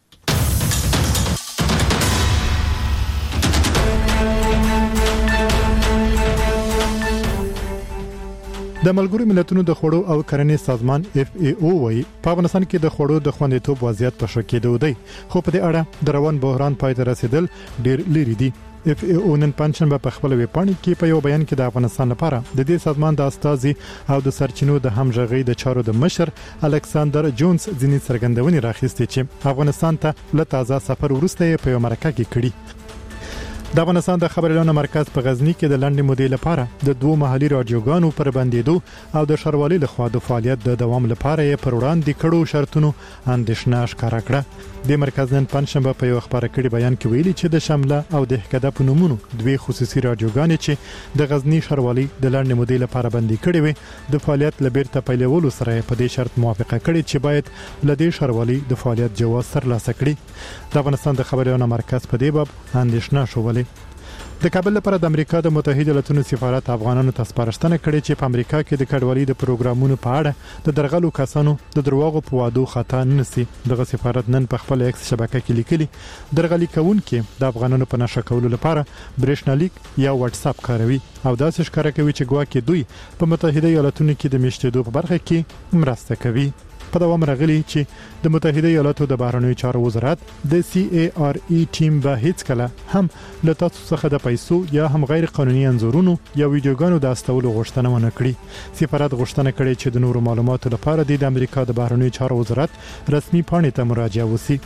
د ملګرو ملتونو د خوړو او کرنې سازمان FAO وايي په افغانستان کې د خوړو د خوندیتوب وضعیت په شکېدو دی. خو په دې اړه د روان بحران پای ته رسیدل ډیر لري دي. FAO نن پنځشنبه په خپل ویبپاڼه کې په یو بیان کې د افغانستان لپاره د دې سازمان د استازي او د سرچینو د همغږي د چارو د مشر الکساندر جونز ځینې څرګندونې راخېستې چې افغانستان ته له تازه سفر وروسته په یو مرکه کې کړي. د افغانستان د خبريالانو مرکز په غزنی کې د لنډې مودې لپاره د دوه محلي رادیوګانو پر بندیدو او د شروالي لخوا د فعالیت د دوام لپاره یې پر وړاندې کړو شرطونو اندېښنه ښکارا کړه. د مرکز نن پنځشنبه په یو خبر کړي بیان کې ویلي چې د شمله او د حکده په نومونو دوه خصوصي رادیوګانې چې د غزنی شروالي د لنډې مودې لپاره بندي کړي وي د فعالیت لبیرته پیلولو سره په دې شرط موافقه کړې چې باید لدې شروالي د فعالیت جواز ترلاسه کړي. د افغانستان د خبريالانو مرکز په دې باب اندېښنه شوولې. د کابل لپاره د امریکا د متحده ایالاتونو سفارت افغانانو ته سپارښتنه کړې چې په امریکا کې د کډوالۍ د پروګرامونو په اړه د درغلو کسانو د دروغو په وادو خطا نسی. دغه سفارت نن په خپل ایکس شبکه کې لیکلي درغلي کوونکي د افغانانو په نشه کولو لپاره برېښنالیک یا واتس اپ کاروي او داسې ښکاره کوي چې ګواکې دوی په متحده ایالاتونو کې د میشتېدو په برخه کې مرسته کوي. په دوام راغلي چې د متحده ایالاتو د بهرنیو چارو وزارت د CARE ټیم به هیڅ کله هم له تاسو څخه د پیسو یا هم غیر قانوني انزورونو یا ویډیوګانو د استولو غوښتنه ونه کړي. سفارت غوښتنه کړې چې د نورو معلوماتو لپاره د امریکا د بهرنیو چارو وزارت رسمي پاڼې ته مراجعه وکړي.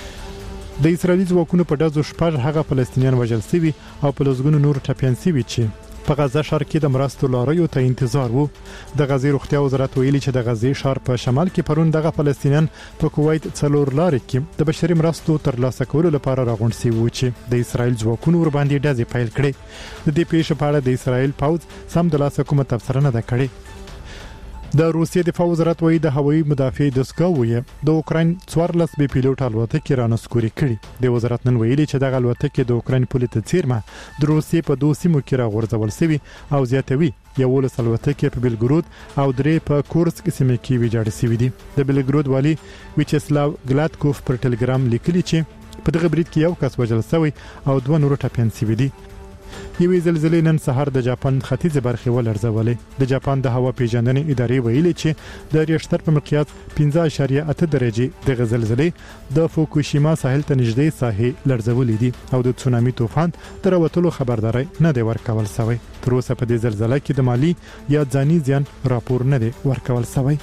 د اسرایلی ځواکونو په دازو شپږ هغه فلسطینیان وژل شوي او په لږونو نور ټپيان شوي چې په غزه ښار کې د مرستو لاریو ته انتظار وو. د غزې روغتیا وزارت ویلي چې د غزې ښار په شمال کې پرون دغه فلسطینیان په کویت څلور لارې کې د بشري مرستو ترلاسه کولو لپاره راغونډ شوي وو چې د اسرایل ځواکونو ور باندې ډزې پیل کړې. د دې پیښې په اړه د اسرایل پوځ سم د لاسه کومه تبصره نه ده کړې. د روسیې دفاع وزارت وایي د هوایي مدافع دستګاوې د اوکراین 14 بي پیلوټ الوتکې رانسکوري کړي. د وزارت نن ویلي چې دغه الوتکې د اوکراین پولې ته څیرمه د روسیې په دوه سیمو کې راغورځول شوی او زیاتوي 11 الوتکې په بلګرود او 3 په کورسک سیمه کې ویجاړ شوې دي. د بلګرود والی ویچسلاو ګلاتکوف پر ټلګرام لیکلي چې په دغه برید کې یو کس وژل شوی او 2 نور ټپيان شوي دي. یوې زلزلې نن سهار د جاپان ختیځ برخې ولړزولې. د جاپان د هوا پیژندنې ادارې ویلي چې د ریشتر په مقیاس 15.8 درجه د زلزلې د فوکوشیما ساحل ته نږدې ساحې لړزولې دي او د تسونامي طوفان تر وتلو خبرداري نه دی ورکول شوی. تر اوسه په دې زلزلې کې د مالی یا ځاني زیان راپور نه دی ورکول شوی.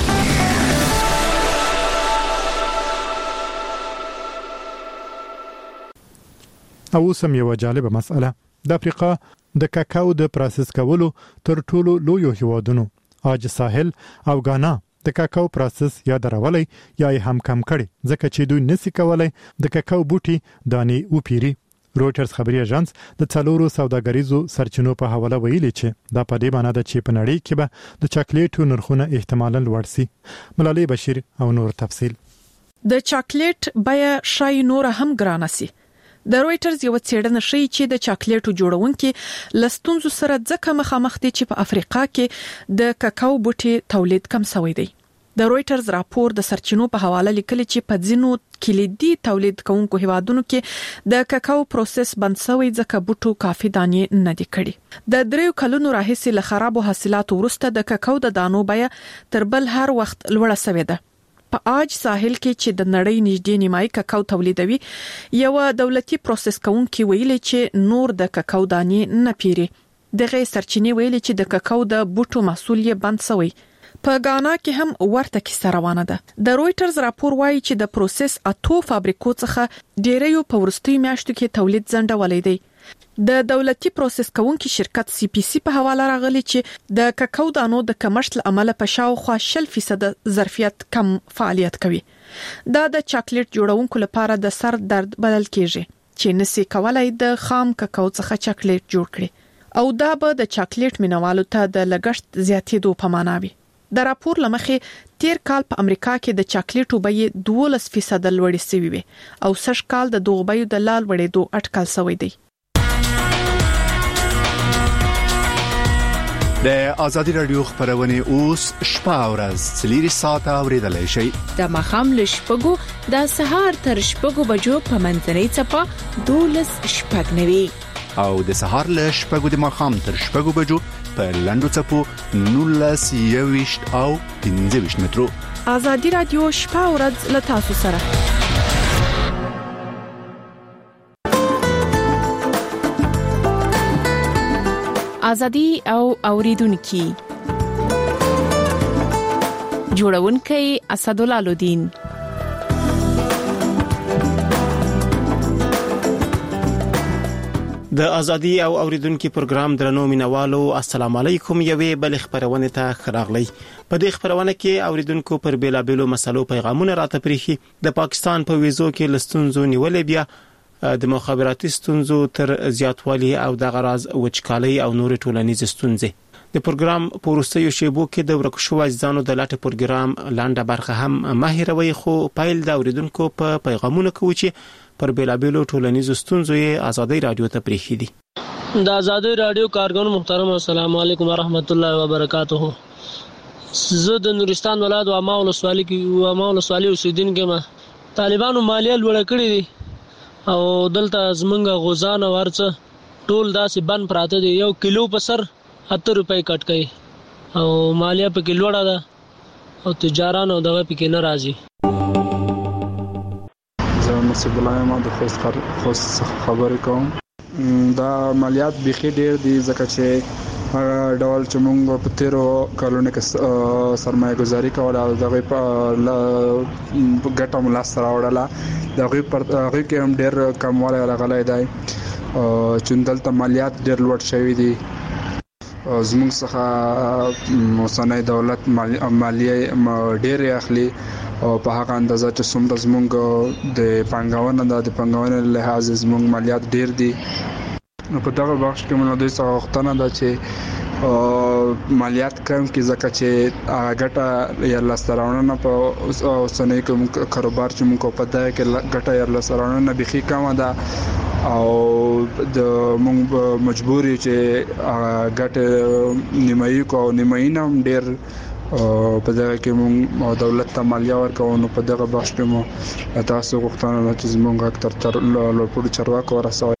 او سم یو جالب مسأله د افریقا د کاکاو د پروسس کولو تر ټولو لوی هیوادونو اج ساحل او غانا د کاکاو پروسس یا درولې یا هم کم کړي ځکه چې دوی نسی کولای د کاکاو بوټي دانی وپیری. رويټرز خبري اژانس د څلورو سوداګریزو سرچینو په حواله ویلي چې دا په دې معنی ده چې په نړۍ کې به د چاکلیټو نرخونه احتمالاً لوړ شي. ملالۍ بشیر او نور تفصیل. د چاکلیټ بیا شای نور هم ګران شي. د رويټرز یو څېړنه ښیي چې د چاکلیټو جوړونکي لستونزو سره ځکه مخامخ دي چې په افریقا کې د کاکاو بوټي تولید کم شوی دی. د رويټرز راپور د سرچینو په حواله لیکلي چې په ځینو کلیدي تولید کوونکو هیوادونو کې د کاکاو پروسس بند شوی ځکه بوټو کافي دانې نه دي کړي. د 3 کلونو راهیسې له خرابو حاصلاتو وروسته د کاکاو د دانو بیا تر بل هر وخت لوړه شوې ده. په اج ساحل کې چې د نړۍ نږدې نیمای کاکاو تولیدوي یو دولتي پروسس کوونکی ویلي چې نور د کاکاو دانې نه پیري. دغه سرچینې ویلي چې د کاکاو د بوټو محصول یې بند شوی. په غانا کې هم ورته کیسه روانه ده. د رويټرز راپور وایي چې د پروسس 8 فابریکو څخه ډیرې په ورستي میاشتو کې تولید ځنډولې دي. د دولتي پروسس کوونکي شرکت CPC په حواله راغلي چې د کاکاو دانو د کمښت لامل په شاوخوا 0% ظرفیت کم فعالیت کوي. دا د چاکلیټ جوړونکو لپاره د سر درد بدل کیږي چې نسي کولای د خام کاکاو څخه چاکلیټ جوړ کړي او دا به د چاکلیټ مینوالو ته د لګښت زیاتېدو په معنا وي. د راپور لمخې تیر کال په امریکا کې د چاکلیټو بیې 12% لوړې شوې وي او سږ کال د دغو بیو د لال وړېدو اټکل شوی دی. د ازادي رادیو خبرونه اوس شپه او ورځ 3 ساعته اوریدلای شئ. د مخام لشپګو د سهار تر شپګو بجو په منځنۍ چپه 12 شپږ نوي او د سهار لشپګو د مخام تر شپګو بجو په لندو چپو 19 او 15 مترو. ازادي رادیو شپه او ورځ له تاسو سره. ازادي او اوریدونکو جوړونکي اسدالله لودین. د ازادي او اوریدونکو پروګرام درنو مینوالو السلام علیکم. یوې بل خبرونه ته خراغلی. په دې خبرونه کې اوریدونکو پر بیلابیلو مسلو پیغامونه راته پریخي. د پاکستان په ویزو کې لستونزو نیولې بیا د مخابراتي ستونزو تر زیاتوالي او د غراز وچکالي او نور ټولنیز ستونزې. د پروګرام پورستیو شیبو کې د ورکشو وځانو د لاټه پروګرام لاندې برخه هم ماهروي خو پایل د اوریدونکو په پیغامونو کې چې پر بیلابیلو ټولنیز ستونزو یې ازادي رادیو ته پریخي دي. د ازادي رادیو کارګون محترم السلام علیکم ورحمت الله وبرکاته. زه د نورستان ولایت و ماول سوالی اوسیدونکو ما طالبانو مالیه لوړه کړې دي او دلته زمونږ غوزان ورڅ ټول داسې بند پراته دي. 1 کیلو په سر 70 روپۍ کټ کوي او مالیه پکې لوړه ده او تجارانو دغه پکې نه راځي. زه نصیب الله ما د خوست خبرې کوم. دا مالیات بيخي ډېر دي ځکه چې هغه ډول چې موږ په تیرو کلونو کې سرمایه گذاري کوله او دغه په ګټه ملاس راوړله دغه پر هغه کې هم ډېر کموالی راغلی دی چې دلته مالیات ډېر لوړ شوي دي. زموږ څخه اوسنی دولت مالیه ډېرې اخلي او په هغه اندازه چې څومره زموږ د پانګونې لحاظ زموږ مالیات ډېر دي. نو په دغه بخش کې موږ دوی څخه غوښتنه ده چې مالیات کم کړي ځکه چې ګټه یا لاسته په اوسنی کاروبار چې موږ په دغه کې ګټه یا لاسته بيخي کمه ده او د موږ مجبوري چې ګټه نیمایي کو او نیمایي هم ډېر په دغه کې موږ دولت ته مالیه ورکوو. نو په دغه بخش کې مو تاسو غوښتنه ده چې موږ اکثر تر لوړ چارواکو ورسوي.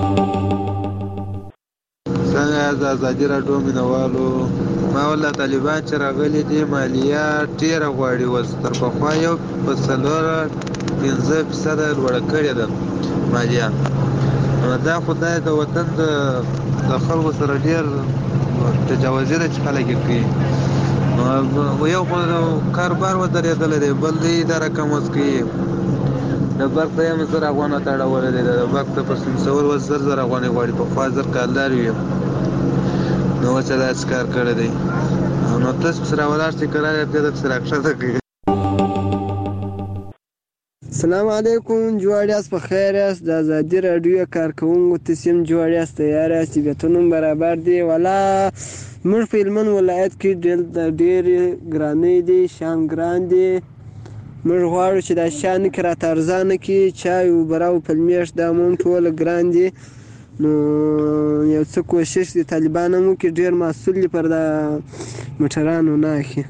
د ازادي راډیو مینوالو ما ولا طالبان چې راغلي دي مالیه ډیره غواړي وس تر پخوا یو په 15% لوړ کړی ده مالیه. دا خدای د وطن د خلکو سره ډیر تجاوزي ده چې خلک کوي. یو کاروبار ودرېدل دی بل دی دا رقم وس کوي د برق ته هم زر افغانه تاړول دي د برق ته په سمسور وزر زر افغانه غواړي په خوا زر کالدار وي نو چې دا څکار کړی دی نو تاسو سره ولاشتي کړای د سره اکشته کوي. السلام علیکم جوړیاس په خیر است د ازادي رادیو کارکونکو تسیم جوړیاس تیار است بیتونم برابر دی ولا موږ په هلمند ولایت کې ډېر ګرانې دي شان ګران دي. موږ غواړو چې دا شان کې را ترزانه کې چای او براو په میاشت د مون ټول ګران دي. نو یو څه کوشش دي طالبانو کې ډېر مسؤل پر د موټرانو نه اخی.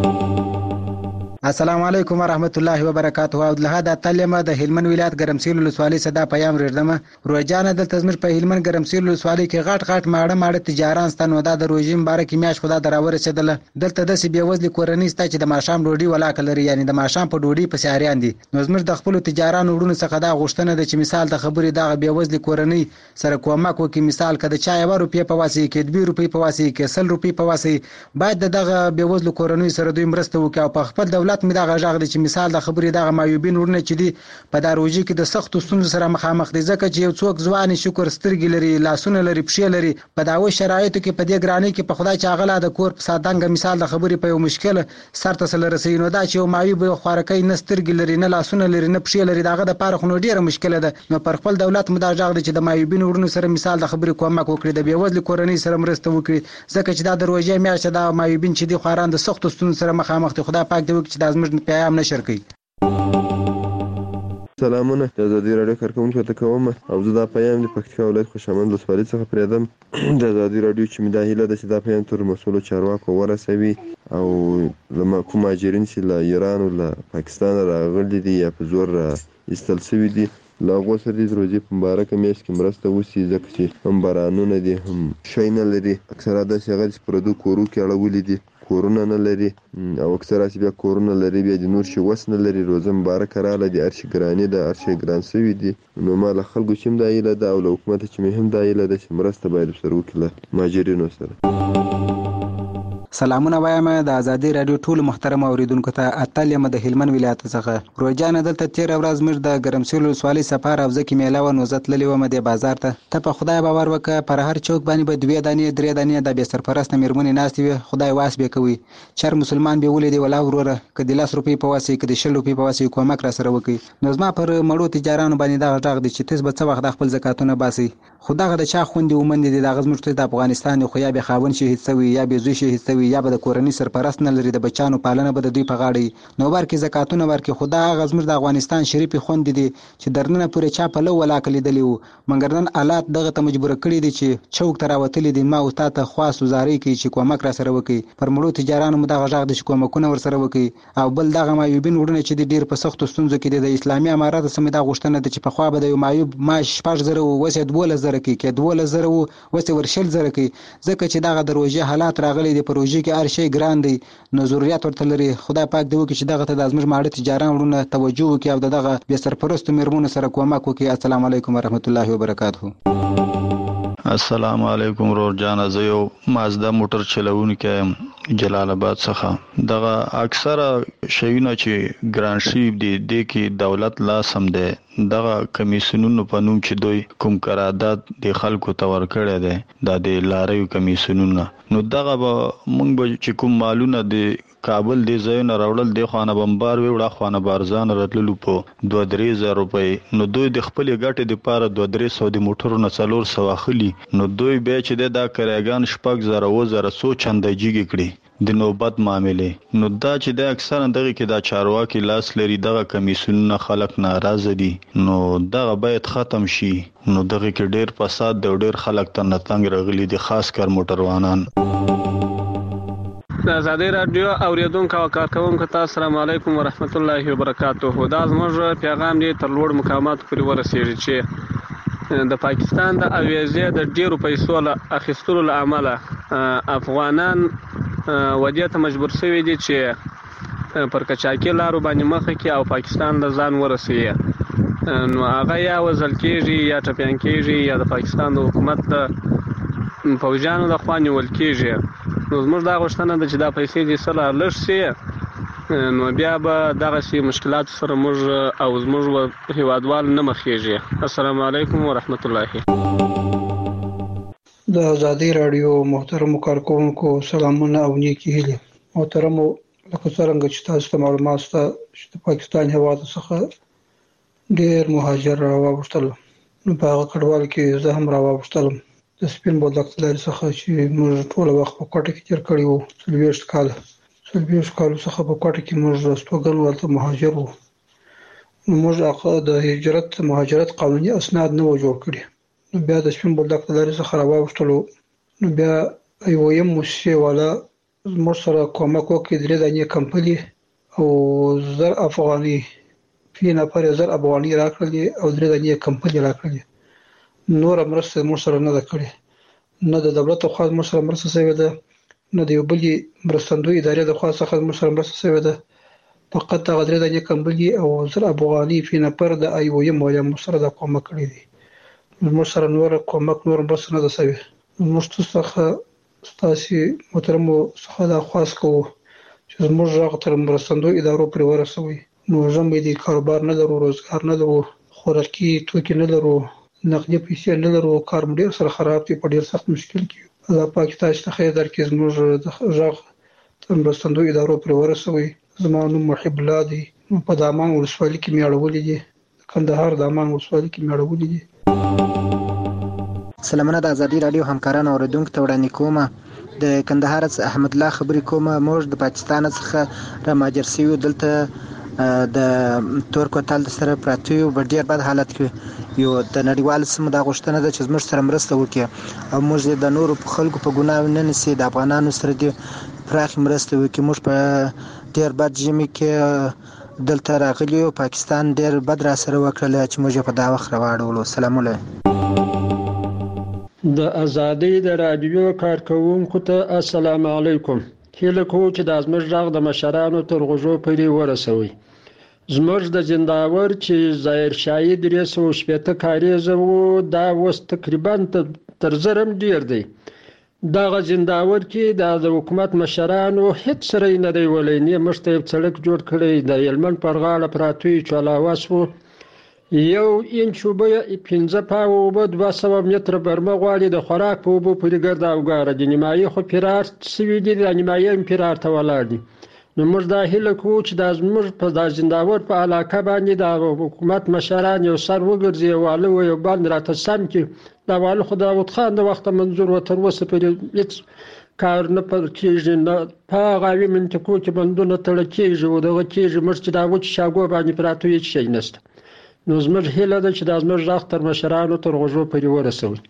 السلام علیکم ورحمت الله وبرکاته. او له دا تعلیم د هلمند ولایت ګرمسیل ولسوالۍ صدا پیام ردمه روزانه د تزمر په هلمند ګرمسیل ولسوالۍ کې غټ ماړه تجاران ستنو د روزیم بارک میاش خدا دراور رسیدل دلته د سی بیوزل کورنۍ ستا چې د ماشام ډوډۍ ولا کلري یعنی د ماشام په ډوډۍ په سیاریان دي. نو زمر د خپل تجاران وړونو څخه دا غوښتنه ده چې مثال د خبرې د بیوزل کورنۍ سره کومک وکي. مثال کده چا 1 روپیه په واسي کې 2 روپیه په واسي کې 100 روپیه په واسي باید دغه بیوزل کورنۍ سره دوی مرسته وکړي او په خپل دولت حقیقت مې دا غږ دی چې مثال د خبرې د معیوبین ورنه چې دی په دا روزي کې د سخت ستونزو سره مخامخ دي ځکه چې یو څوک ځوان شکر سترګې لري لاسونه لري پښې لري په داوي شرایطو کې په دې ګرانۍ کې په خدای چې اغلا د کور سادهنګ مثال د خبرې په یو مشکل سر ته سره رسي نو دا چې یو معیوب خورکۍ نه سترګې لري نه لاسونه لري نه پښې لري داغه د پاره خو ډیره مشکله ده نو پر خپل دولت مدا ځاغ دي چې د معیوبین ورونو سره مثال د خبرې کومک وکړي د بیوزل کورنۍ سره مرسته وکړي ځکه چې دا د روزي میاشت د معیوبین چې د خوران د سخت ستونزو سره مخامخ دي خدای پاک دې وکړي چې د ازمږ پیغام نشر کړي. سلامونه د ازادي رادیو کارکونکو ته کوم او زه دا پیغام د پکتیکا ولایت خوشامند ولسوالۍ څخه پریدم د ازادي رادیو چې مې دا هیله ده چې دا پیغام تر مسؤلو چارواکو ورسوي او کوم مهاجرین چې له ایران او له پاکستان راغلي دي یا په زور ایستل شوي دي له هغو سره د روزي په مبارکه میاشت کې مرسته وشي ځکه چې هم بارانونه دي هم شی نه لري اکثره داسې هغه چې پردو کورو کې اړولي دي کورونه نه لري او اکثره چې بیا کورونه لري بیا د نور شي وس نه لري روزه مبارکه راغله د هر شي ګراني د هر شي ګران شوي دي نو ما له خلکو چې هم دا هیله ده او له حکومت چې مې هم دا هیله ده چې مرسته باید سره وکړي له مهاجرینو سره. سلامونه وایم د ازادي رادیو ټول محترم اوریدونکو ته اتلم د هلمند ولایت څخه روزانه دلته 13 ورځ موږ د ګرمسیر ولسوالۍ سفر او ځکه میله و نوزت للی و مده بازار ته په خدای باور وکړه پر هر چوک باندې به 2 دانې 3 دانې د به سرپرست میرمنې ناشتي خدای واس به کوي چر مسلمان به ولې دی ولا وروره کدي لاس روپی په واسي کدي شل روپی په واسي کومک را سره وکي نو زما پر مړو تجارانو باندې دا غږ دي چې تاسو به څه وخت خپل زکاتونه باسي خدای د چا خوندې ومند دي د غزمشت د افغانستان خو یا به خاون شهید سوي یا به زوی شهید سوي یا به د کورنۍ سرپرست نه لري د بچانو پالنه به د دوی په غاړه نو ورکه زکاتونه ورکه خدا غزمر د افغانستان شریف خوند دي چې درنه پورې چا په لو ولا کلی دلیو منګرنن آلات دغه ته مجبور کړی دي چې چوک تراوتلی دي ما او تاسو خاص وزاري کې چې کومک را سره وکي پر مړو تجارانو مدغه غږ د کومکونه ور سره وکي او بل دغه مایوبین وړونه چې ډیر په سخت ستونزو کې د اسلامي امارات سمې دا غوښتنه ده چې په خوا به د مایوب ماش 5000 وسه 2000 کې 2000 وسه ورشل زره کې ځکه چې دغه دروژه حالات راغلي دي پروژې کې هر شی ګران دی نو ضرورت ورته لري خدای پاک دې وکړي چې دغه ته د ازمر ماړه تجاران ورونه توجه وکړي او دغه به سرپرست میرمنو سره کومک وکړي. السلام علیکم ورحمت الله وبرکاته. السلام علیکم رور جان زه یو مازدا موټر چلوونکی جلال آباد څخه دغه اکثره شیونه چې ګران شیپ دي د کې دولت لا سم ده دغه کمیسیونونو په نوم چې دوی کوم قرارداد د خلکو تور کړی دی د لارې کمیسیونونو نو دغه مونږ به چې کوم مالونه د کابل دی زین راوړل دی خانه بمبار وړه خانه بارزان راتللو په 2-3000 روپۍ نو دوی د خپل ګټې د پاره 2-300 د موټرونو 400 اخلي نو دوی به چې د کریګان شپږ زره و زره سو چندېږي کړي د نوبت معاملې نو دا چې د اکثر دغه کې دا چارواکي لاس لري دغه کمیسیونونه خلک ناراضه دي نو دغه باید ختم شي نو دغه کې ډیر فساد د ډیر خلک ته نتنګ رغلي دي خاص کر موټروانان. د ازادي رادیو اوریدونکو او کارکونکو ته السلام علیکم ورحمت الله وبرکاته. دا زموږ پیغام دی تر لوړ مقامات پورې ورسیږي چې د پاکستان د اویزې د ډیرو پیسو له اخیستلو لامل افغانان ودیته مجبور شوي دي چې پر کچاکي لارو باندې مخه کې او پاکستان د ځان ورسوي نو هغه یا وزل کېږي یا ټپیان کېږي یا د پاکستان د حکومت د فوجانو د خوا نیول کېږي نو زموږ دا غوښتنه ده چې دا پیسې دې سره لږ شي نو بیا به دغسې مشکلات سره موږ او زموږ هیوادوال نه مخېږي. السلام علیکم ورحمت الله. د ازادي رادیو محترم کارکونکو سلامونه او نیکی هیلې محترمو لکه څنګه چې تاسو ته معلومات شته چې د پاکستان هیواد څخه ډېر مهاجر راوښتل نو په هغه کډوال کې زه هم راوښتلم د سپین بولدک لارې څخه چې موږ ټول وخت په کوټه کې تیر کړی وو 40 کال څخه په کوټه کې موږ راستوګل ولته مهاجر وو نو موږ د هجرت مهاجرت قانوني اسناد نه و جوړ کړی نو بیا د سپین بولدک لارې څخه راوښتلو نو بیا یو مؤسسه والا موږ سره کومک وکړي 3 دانې کمپنی او 1000 افغاني فی نفر 1000 افغاني راکړي او 3 دانې کمپنی راکړي نور مرسته موږ سره نه کړې نه د دولت خو موږ سره مرسته شوی ده نه د یو بل مرستندوی ادارې د خوا څخه موږ سره مرسته شوی ده فقط هغه درې دانې کمبلي او 1000 افغاني فی نفر د ای او یم ولا موږ سره د کومک کړی دي موږ سره نور کومک نور مرسته نه ده شوی موږ څخه ستاسو محترم څخه د خاص کوو چې زموږ غږ تر مرستندوی ادارو پورې ورسوي. نو ژمی دی، کاروبار نه لرو، روزګار نه لرو، خوراکي توکي نه لرو، نقدي پیسې نه لرو، کار مو ډېر سره خراب دی، په ډېر سخت مشکل کې. الله پاک تاسو ته خیر درکړي، زموږ غږ تر مرستندوی ادارو پورې ورسوي. زما نوم محب الله دی، په دامان ولسوالۍ کې مې اړولې دي، کندهار دامان ولسوالۍ کې مې اړولې دي. سلامونه د ازادي رادیو همکارانو اوریدونکو ته وړاندې کوم. د کندهار څخه احمد الله خبرې کوم. موږ د پاکستان څخه را مهاجر شوي دلته د تور کوتل سره پراته یو، په ډېر بد حالت کې یو. د نړیوال سیمو دا غوښتنه ده چې زموږ سره مرسته وکړي او موږ د نورو خلکو په ګناه نه نیسي، د افغانانو سره دې پراخ مرسته وکړي. موږ په ډېر بد ژمي کې دلته راغلي یو، پاکستان ډېر بد را سره وکړل چې موږ په دا وخت راواړولو. سلام علیکم. د ازادۍ د رادیو کارکونکو ته السلام علیکم. هیله کوم چې د زموږ غږ د مشرانو تر غوږو پورې ورسوي. زموږ د زنداور چې ظاهر شاهي 360 کاریزه وو، دا اوس تقریبا تر زرم ډیر دی. دغه زنداور کې د حکومت مشرانو هیڅ سره نه دی ولې نه مشته سړک جوړ کړی. د هلمند پر غاړه پراته چالاواس وو، یو انچ وبه 15 پاو وبه 200 متره برمه غواړي. د خوراک په وبو پورې ګرد او ګاره د نیمایي خو پیرار سوي دي، د نیمایي هم پیرار ته ولاړ دي. نو موږ دا هیله کوو چې د زموږ په د زنداور په علاقه باندې د حکومت مشران یو سر وګرځي، واله و یو باندې راته سم کې دا واله خو داود خان د وخت منظور و تر اوسه پورې هیڅ کار نه پر کېږي، نه په هغه اوی منطقو کې بندونه تړل کېږي او دغه کېږي. موږ چې دا وچ شاګو باندې پراته هیڅ شی نشته. نو زموږ هیله ده چې دا زموږ غږ تر مشرانو تر غوږو پورې ورسوي.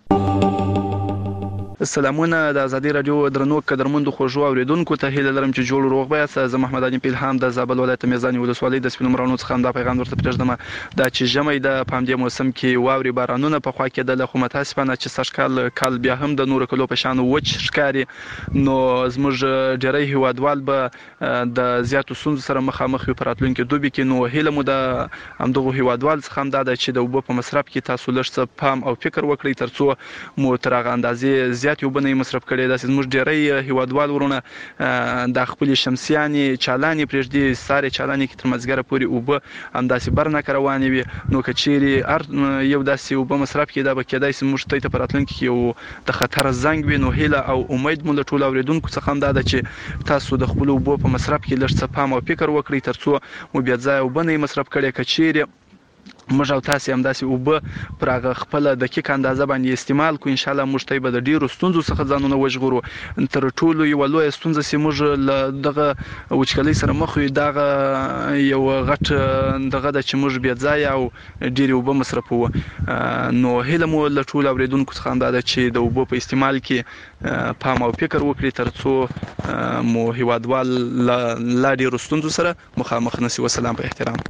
سلامونه د ازادي رادیو درنو قدرمنو خوږو اوریدونکو ته هیله لرم چې جوړ روغ بیا. زه محمد علي پیلهام د زابل ولایت میزانی ولسوالۍ د سپینمرانو څخه دا پیغام ورته پېژنم دا چې ژمی د پامدې موسم کې واوري بارانونه په خوا کې د لخوا متاسفانه چې سږ کال بیا هم د نور کلو په شان وچ ښکاري. نو زموږ ډېری هیوادوال به د زیاتو ستونزو سره مخامخ وي په راتلونکي دوبي کې. نو هیله مو د همدغو هیوادوال څخه هم دا ده چې د اوبو په مصرف کې تاسو لږ څه پام او فکر وکړئ ترڅو مو تر هغه اندازې زیات اوبه نه مصرف کړي. داسې زموږ ډېری هیوادوال ورونه د خپلې شمسیانې چالانې پرېږدي، سارې چالانې کې تر مازدیګره پورې اوبه همداسې برنکه روانې وي. نو که چیرې هر یو داسې اوبه مصرف کړي دا به کېدای شي موږ ته په راتلونکي کې یو د خطر زنګ وي. نو هیله او امید مو له ټولو اوریدونکو څخه هم دا ده چې تاسو د خپلو اوبو په مصرف کې لږ څه پام او فکر وکړئ ترڅو مو بیا ځای اوبه نه مصرف کړي. که چیرې موږ او تاسو هم داسې اوبه پر هغه خپل دقیق اندازه باندې استعمال کو، ان شاء الله موږ ته به د ډیرو ستونزو څخه ځانونه وژغورو. تر ټولو یو لوی ستونزه چې موږ له دغه وچکلۍ سره مخ یو دغه یو غټ دغه د چې موږ بیا ځای او ډیرې اوبه مصرفوو. نو هیله مو له ټولو اوریدونکو څخه هم دا ده چې د اوبو په استعمال کې پام او فکر وکړي ترڅو مو هیوادوال لا ډیرو ستونزو سره مخامخ نشي. وسلام په احترام.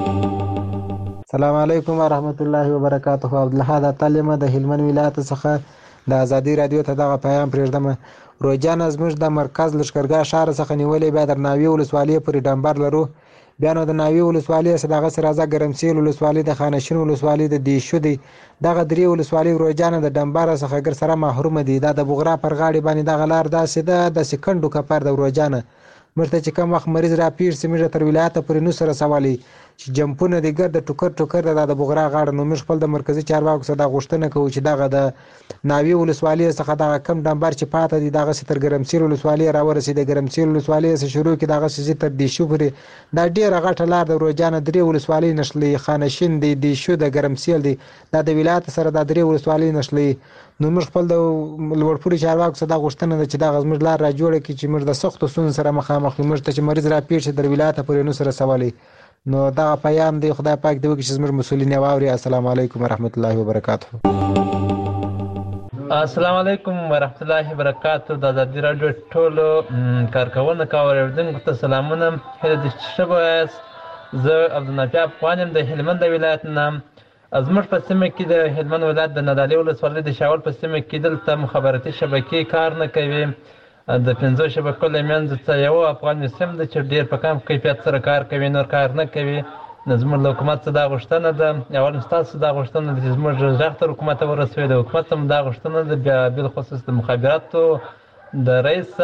السلام علیکم ورحمت الله وبرکاته. عبدالله د تعلیم د هلمند ولایت څخه د ازادي رادیو ته دغه پیغام پرېږدم. روجان زموږ د مرکز لشکرګاه شهر څخه نیولې بیا د ناوی ولسوالۍ پورې ډمبر لرو. بیا نو د ناوی ولسوالۍ څخه دغه راځه ګرمسیل ولسوالۍ د خانشین ولسوالۍ د دیشو دی. دغه درې ولسوالۍ روجان د ډمبر څخه ګر سره محروم دي. دا د بغرا پر غاړې باندې دغه لار داسې ده د سکندو کپر د روجان مرته چې کوم وخت مریض را پیر سیمه تر ولایت پورې نو سره سوالي چې جمپونه د ګرد ټوکر د بغرا غاړه. نو موږ خپل د مرکزی چارواکو سره غوښتنه کوو چې دغه د ناوی ولسوالۍ څخه دغه کم ډمبر چې پاته دي دغه ستر ګرمسیر ولسوالۍ را ورسېد. ګرمسیر ولسوالۍ څخه شروع کې دغه سې تر دیشو پورې دا ډیره غټه لار د روجان درې ولسوالۍ نشلې، خانشین دی، دیشو د ګرمسیل دی، دا د ولایت سره د درې ولسوالۍ نشلې. نو موږ خپل د لوړپوړي چارواکو سره غوښتنه ده چې دغه زموږ لار را جوړه کړي چې موږ د سختو ستونزو سره مخامخ یو. موږ ته چې مریض را پیر شي در ولایت پورې نو سره سوالي. نو دا پیغام دی خدای پاک دی وکړي چې زموږ مسؤلین واوري. السلام علیکم ورحمت الله وبرکاته. السلام علیکم ورحمت الله وبرکاته. د ازادي رادیو ټولو کارکونکو اوریدونکو ته سلامونه. هله د شبه زه عبدالنافع افغان یم د هلمند ولایت نه. زموږ په سیمه کې د هلمند ولایت د نادعلي ولسوالۍ د شاول په سیمه کې دلته مخابراتي شبکې کار نه کوي. د 15 شبکو له منځ څخه یو افغان سیم د چې ډېر په کم کیفیت سره کار کوي، نور کار نه کوي. زموږ له حکومت څخه دا غوښتنه ده، اول ستاسو دا غوښتنه ده چې زموږ غږ تر حکومت ورسوي. د حکومت هم دا غوښتنه ده، بیا بالخصوص د مخابراتو د رئیس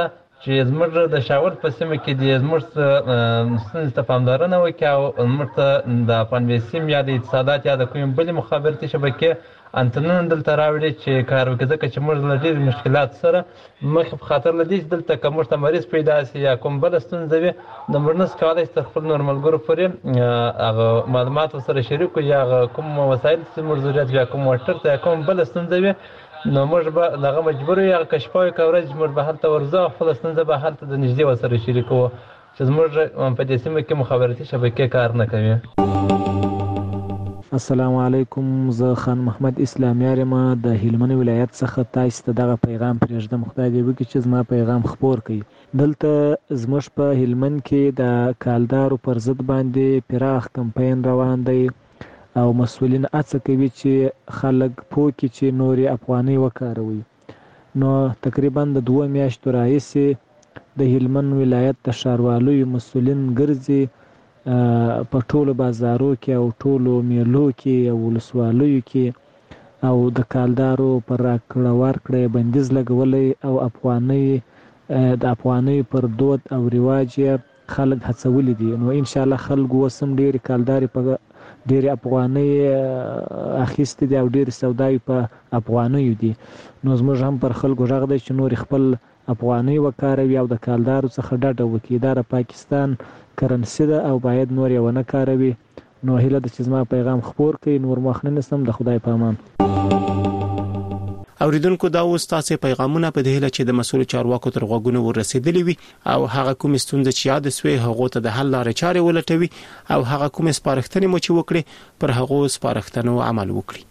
چې زموږ د شاول په سیمه کې د زموږ ستونزې ته پاملرنه وکړي او زموږ ته د افغان سیم یا د اتصالات یا د کومې بلې مخابراتي شبکې انتنونه دلته راوړي چې کار وکړي، ځکه چې موږ له ډېرو مشکلات سره مخ په خاطر له دې چې دلته که موږ ته مریض پیدا شي یا کوم بله ستونزه وي نو موږ نشو کولی چې تر خپلو نورو ملګرو پورې هغه معلومات ورسره شریک کړو یا هغه کوم وسایل چې موږ ضرورت وي یا کوم موټر ته یا کوم بله ستونزه وي نو موږ به د هغه مجبور یو هغه کشفه وي که ورځ موږ به هلته ورځو او خپله ستونزه به هلته د نږدې ورسره شریکوو چې زموږ په دې سیمه کې مخابراتي شبکې کار نه کوي. السلام علیکم، زه خان محمد اسلامیار یم د هلمند ولایت څخه. تاسو ته دغه پیغام پرېږدم، خدای دې وکړي چې زما پیغام خپور کړي. دلته زموږ په هلمند کې د کالدارو پر ضد باندې پراخ کمپاین روان دی او مسؤلین هڅه کوي چې خلک پوه کړي چې نورې افغانۍ وکاروي. نو تقریبا د 2 میاشتو راهیسې د هلمند ولایت د ښاروالۍ مسؤلین ګرځي په ټولو بازارو کې او ټولو میلو کې او ولسوالیو کې او د کالدارو پر راکړه ورکړه بندیز لګولی او د افغانۍ پر دود او رواج خلک هڅولی دي. نو ان شاء الله خلکو اوس هم ډېرې کالدارې په ډېرې افغانۍ اخیستې دي او ډېرې سوداوي په افغانیو دي. نو زموږ هم پر خلکو غږ دی چې نور خپل افغانۍ وکاروي او د کالدارو څخه ډډه وکړي. دا د پاکستان کرنسي ده او باید نور یې ونه کاروي. نو هیله ده چې زما پیغام خپور کړي، نور مخ نه نیسم. د خدای په امان. اوریدونکو دا اوس تاسو پیغامونه په دې هیله چې د مسؤل چارواکو تر غوږونو ورسېدلې وي او هغه کوم ستونزې چې یاد سوي هغه ته د حل لارې چارې ولټوي او هغه کوم سپارښتنې مو چې وکړي پر هغه سپارښتنو عمل وکړي.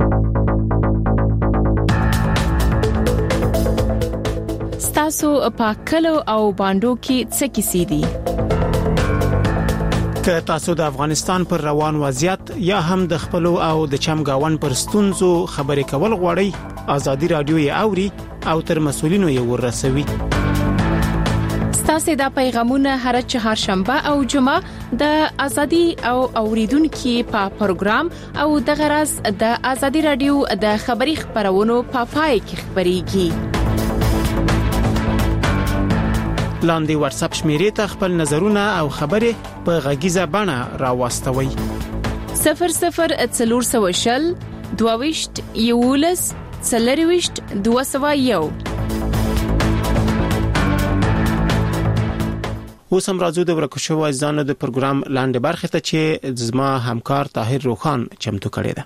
ستاسو په کلو او باندو کې څه کیسې دي؟ که تاسو د افغانستان پر روان وضعیت یا هم د خپل او د چمګاون پر ستونزو خبرې کول غواړئ، ازادي رادیو یې اوري او تر مسؤلینو یې ورسوي. ستاسو د پیغامونه هر چهارشنبه او جمعه د ازادي او اوریدونکو په پروګرام او د غرض د ازادي رادیو د خبري خبرونو په پای کې خبريږي. لاندې واتس اپ شمیرې ته خپل نظرونه او خبرې په غږیزه بڼه راوستوي. 0040 22 یولس 40 201. اوس هم راځو د ورکشو ځانو د پروګرام لاندې برخه ته چې زما همکار طاهر روخان چمتو کړی دی.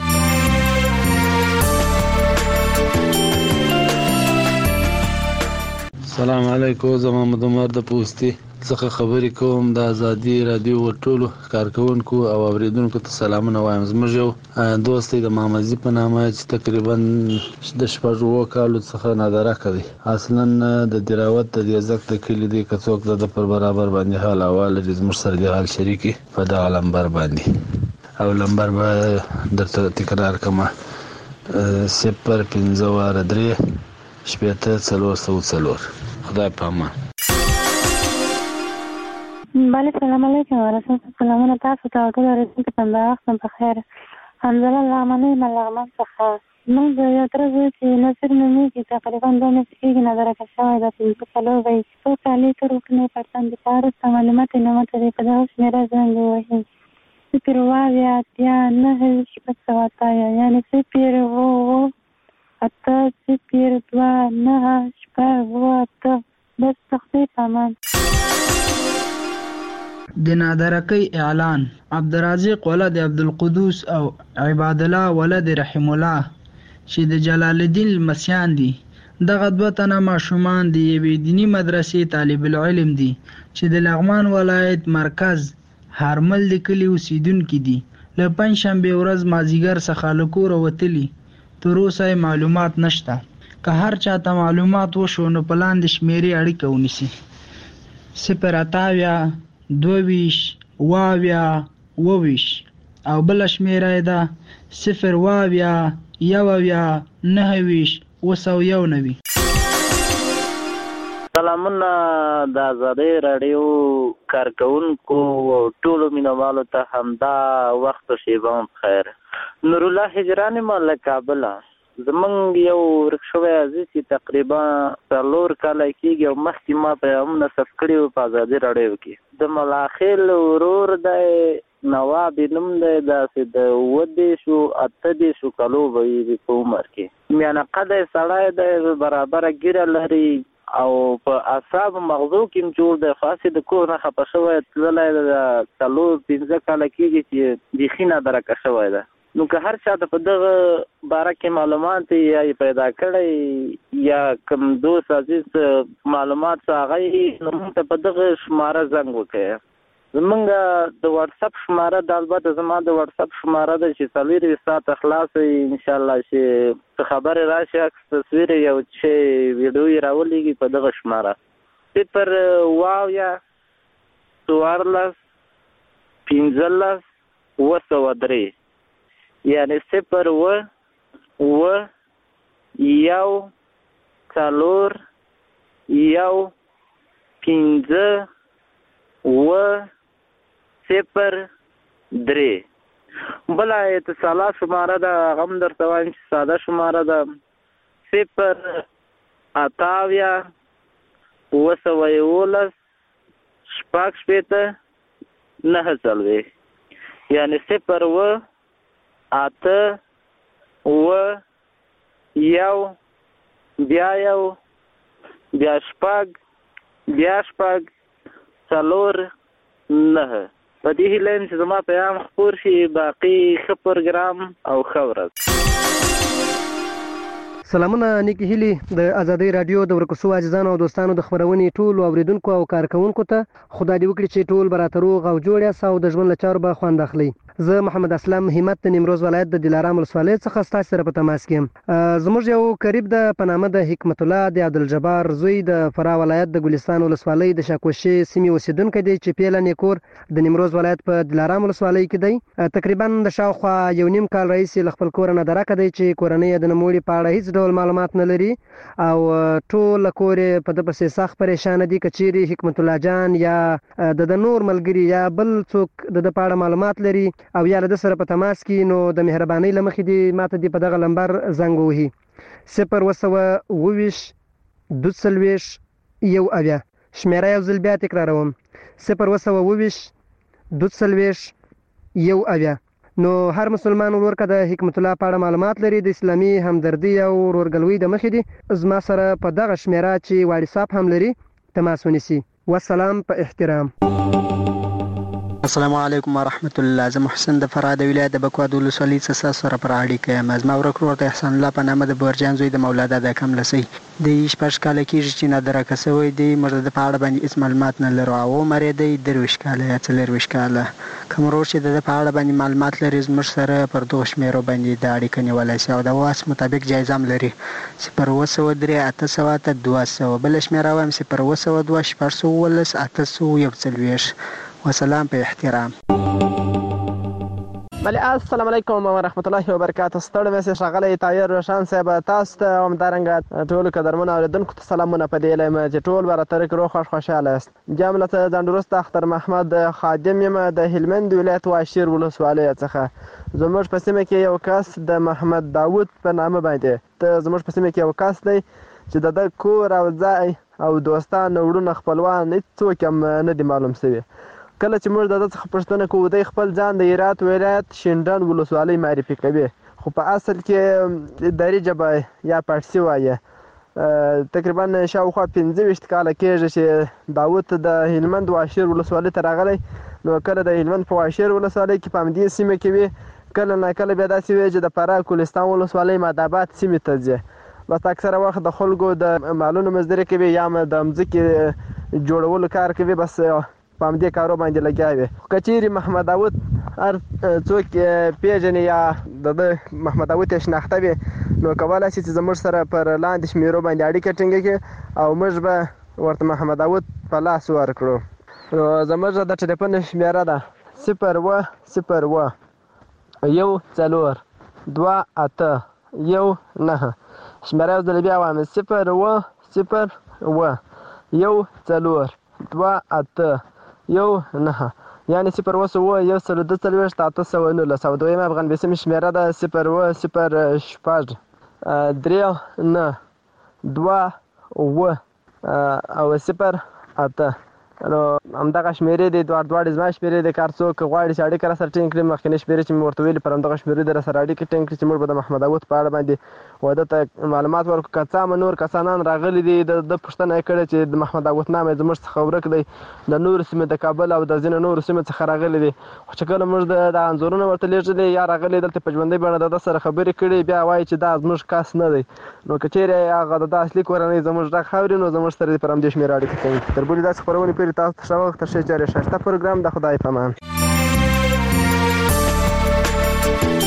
السلام علیکم، زه محمد عمر د پوسټي څخه خبرې کوم. د ازادي رادیو ټولو کارکونکو او اوریدونکو ته سلامونه وایم. زموږ یو دوست د مامزي په نامه چې تقریبا د 4 کالو څخه نادره کوي. اصلا د دراوت د یزک د کلی دی کڅوک د پر برابر باندې حال احوال د زموږ سره د حال شریکي په دغه لمبر باندې او لمبر به درته تکرار کما 050 شپېته 404. خدای په امان. بله سلام علیکم ورحمت سلامونه تاسو ته ټول ورسېږي په وخت په خیر. حمزه لغمنی ملغمن څخه موږ یو تر چې نصر نومي چې تقریبا 2 میاشتې کېږي نظر کښوي د په کلو وي څو کالي تر وکنه پرتان دي پاره معلومات نه مته په دغه شمیره څنګه وایي سپیر وایا یا نه هیڅ څه واتایا یعنی سپیر وو اته سپیر 2 نه شپه وو اته بس تخفیف امان. د نادرکی اعلان عبدالرازق ولد عبدالقدوس او عباد الله ولد رحم الله چې د جلال الدین المسیان دي. دغه 2 تنه ماشومان دي یوې دینی مدرسې طالب العلم دي چې د لغمان ولایت مرکز هرمل د کلی اوسیدونکو دي. له پنځشنبه ورځ مازیګر څخه له کوره وتلي، تر اوسه معلومات نشته. که هر چاته معلومات وشو نو په لاندې شمیرې اړیکه ونیسي 0 22 واویا وویش او بل شمیره ده 0 واویا یوویا نهویش وسو نوی. سلامونه د ازادي رادیو کارکونکو ټولو مینوالو ته همدا وخت شیبان خیر. نور الله هجرانی مال کابل. زمونږ یو ورک شوی عزیز چې تقریبا 4 کاله کېږي او مخکې ما پیغامونه ثبت کړي وو په ازادي راډیو کې. د ملاخیل ورور دی نواب نوم دی، داسې د 28 کالو به وي په عمر کې. میانه قده سړی دی، برابره ږیره لري او په اعصاب مغزو کې جوړ دی. خاصې د کور نه خفه شوی تللی د 4-5 کاله کېږي چې بیخي نادرکه شوی ده. نو که هر چا ته په دغه باره کې معلومات یا پیدا کړی یا کوم دوست عزیز معلومات څه هغه نو موږ ته په دغه شماره زنګ وکړئ. زمونږ د واتساپ شماره د البته زما د واتساپ شماره ده چې 24 ساعته خلاص وي انشاءالله چې څه خبرې راشي عکس تصویر یو چې ویډیو یې راولېږي په دغه شماره 014-15-203 یعنی 0-1-4-1-5-0-3. بلا اتصالات شماره ده غم درته وایم چې ساده شماره ده 0-8-9-9 یعنی 0-8-9 په دې هیله چې زما پیغام خپور شي. باقي ښه پروګرام او ښه ورځ. سلامونه نیکی هیلی د ازادي رادیو د ورکوسو عزیزانو او دوستانو د خبرونې ټول اوریدونکو او کارکونکو ته خدای دې وکړي چې ټول برات روغ او جوړ یاست او د ژوند له چارو به خوند اخلي. زه محمد اسلام همت د نیمروز ولایت د دلارام ولسوالۍ څخه ستاسو سره په تماس کې یم. زموږ یو قریب د پنامه د حکمت الله د عبدالجبار زوی د فراه ولایت د ګلستان ولسوالۍ د شاکوشي سیمې اوسیدونکی دی چې پیله نیکور د نیمروز ولایت په دلارام ولسوالۍ کې دی. تقریبا د شاوخوا 1.5 کال راهیسې له خپل کور نه درکه دی چې کورنۍ د نوموړي په اړه هیڅ ډول معلومات نه لري او ټول کور په د پسې سخت پریشان دي. کچيري حکمت الله جان یا د نور ملګری یا بل څوک د په اړه معلومات لري او یا له سره په تماس کې نو د مهرباني لمخې دی ماته دی په دغه لمبر زنګ وهي 0-2-20-1 شمیره یو ځل بیا تکراروم 0-2-20-1 نو هر مسلمان ورور که د حکمت الله په اړه معلومات لري د اسلامي همدردي او ورورګلوي د مخې دی زما سره په دغه شمیره چې واتساپ هم لري تماس ونیسي. والسلام په احترام. السلام علیکم ورحمت الله. زه محسن د فراه د ولایت د بکوا د ولسوالۍ څخه سره پر اړیکه یم. زما ورک ورور د احسان الله په نامه د بورجان زوی د مولا دادا کملسي د 18 کاله کېږي چې نادرکه شوی دی. موږ د په اړه باندې هیڅ معلومات نه لرو او عمر یې دی 23 کاله یا 24 کاله. کوم ورور چې د په اړه باندې معلومات لري زموږ سره پر دغه شمیرو باندې د اړیکه نیولای شي او د واس مطابق جایزه هم لري 0-2-3-8-200 بل شمیره وایم 0-2-4-8-1 وسلام په احترام. بله السلام علیکم ورحمت الله وبرکاته. ستړی مې ښاغلی طاهر روشان صاحب تاسو ته همدارنګه ټولو قدرمنو اورېدونکو ته سلامونه په دې یم چې ټول به راتلونکي روغ خوشحاله یاست. جمله ځان درست اختر محمد خادم یم د هلمند ولایت واشیر ولسوالۍ څخه. زموږ په سیمه کې یو کس د محمد داود په نامه باندې زموږ په سیمه کې یو کس دی چې د کور او ځای او دوستان وړونه خپلوان هیڅوک هم نه دي معلوم شوي. کله چې موږ د ده څخه پوښتنه کوو دی خپل ځان د هرات ولایت شینډنډ ولسوالۍ معرفي کوي خو په اصل کې دري ژبه یا پارسي وایي. تقریبا شاوخوا 25 کاله کېږي چې داود د هلمند واشیر ولسوالۍ ته راغلی. نو کله د هلمند په واشیر ولسوالۍ کې په همدې سیمه کې وي کله نه کله بیا داسې وي چې د فراه ګلستان ولسوالۍ ماداباد سیمې ته ځي. بس اکثره وخت د خلکو د مالونو مزدوري کوي یا د مځکې جوړولو کار کوي بس په همدې کارو باندې لګیا وي. که چیرې محمد داود هر څوک پیژني یا د محمد داود یې شناخته وي نو کولی شي چې زموږ سره پر لاندې شمیرو باندې اړیکه ټینګه کړي او موږ به ورته محمد داود په لاس ورکړو. نو زموږ د ټلیفون شمیره ده 0-1-4-2-8-1 شمیره یو ځل بیا وایم 0-1-4-2-8-1 یعنې 0-1-4-2-8-19 او دویم افغان بیسیم شمیره ده 0-0-6 39208 نو همدغه شمیرې دي دواړه زما شمیرې د کار څوک غواړي چې اړیکه راسره ټینګ کړي مخکینی شمیرې چې مې ورته ویلي پر همدغه شمیرې د راسره اړیکې ټینګ کړي چې موږ به د محمد داود په اړه باندې واده ته معلومات ورکړو که څه هم نور کسانان راغلي دي د پوښتنه یې کړې چې د محمد داود نام یې زموږ څخه ورک دی د نورو سیمې د کابل او د ځینو نورو سیمې څخه راغلي دي خو چې کله موږ د انځورونه ورته لیږلي یا راغلي دلته په ژوندۍ بڼه د ده سره خبرې کړي بیا وایي چې دا زموږ کس نه دی نو که چیرې هغه د اصلي کورنۍ زموږ غږ اوري نو زموږ سره دې پر همدې شمېره اړیکې کوي تر بلې داسې خپرونې پورې تاسو ته ښه وخت ښه چارې ښایسته پروګرام د خدای په امان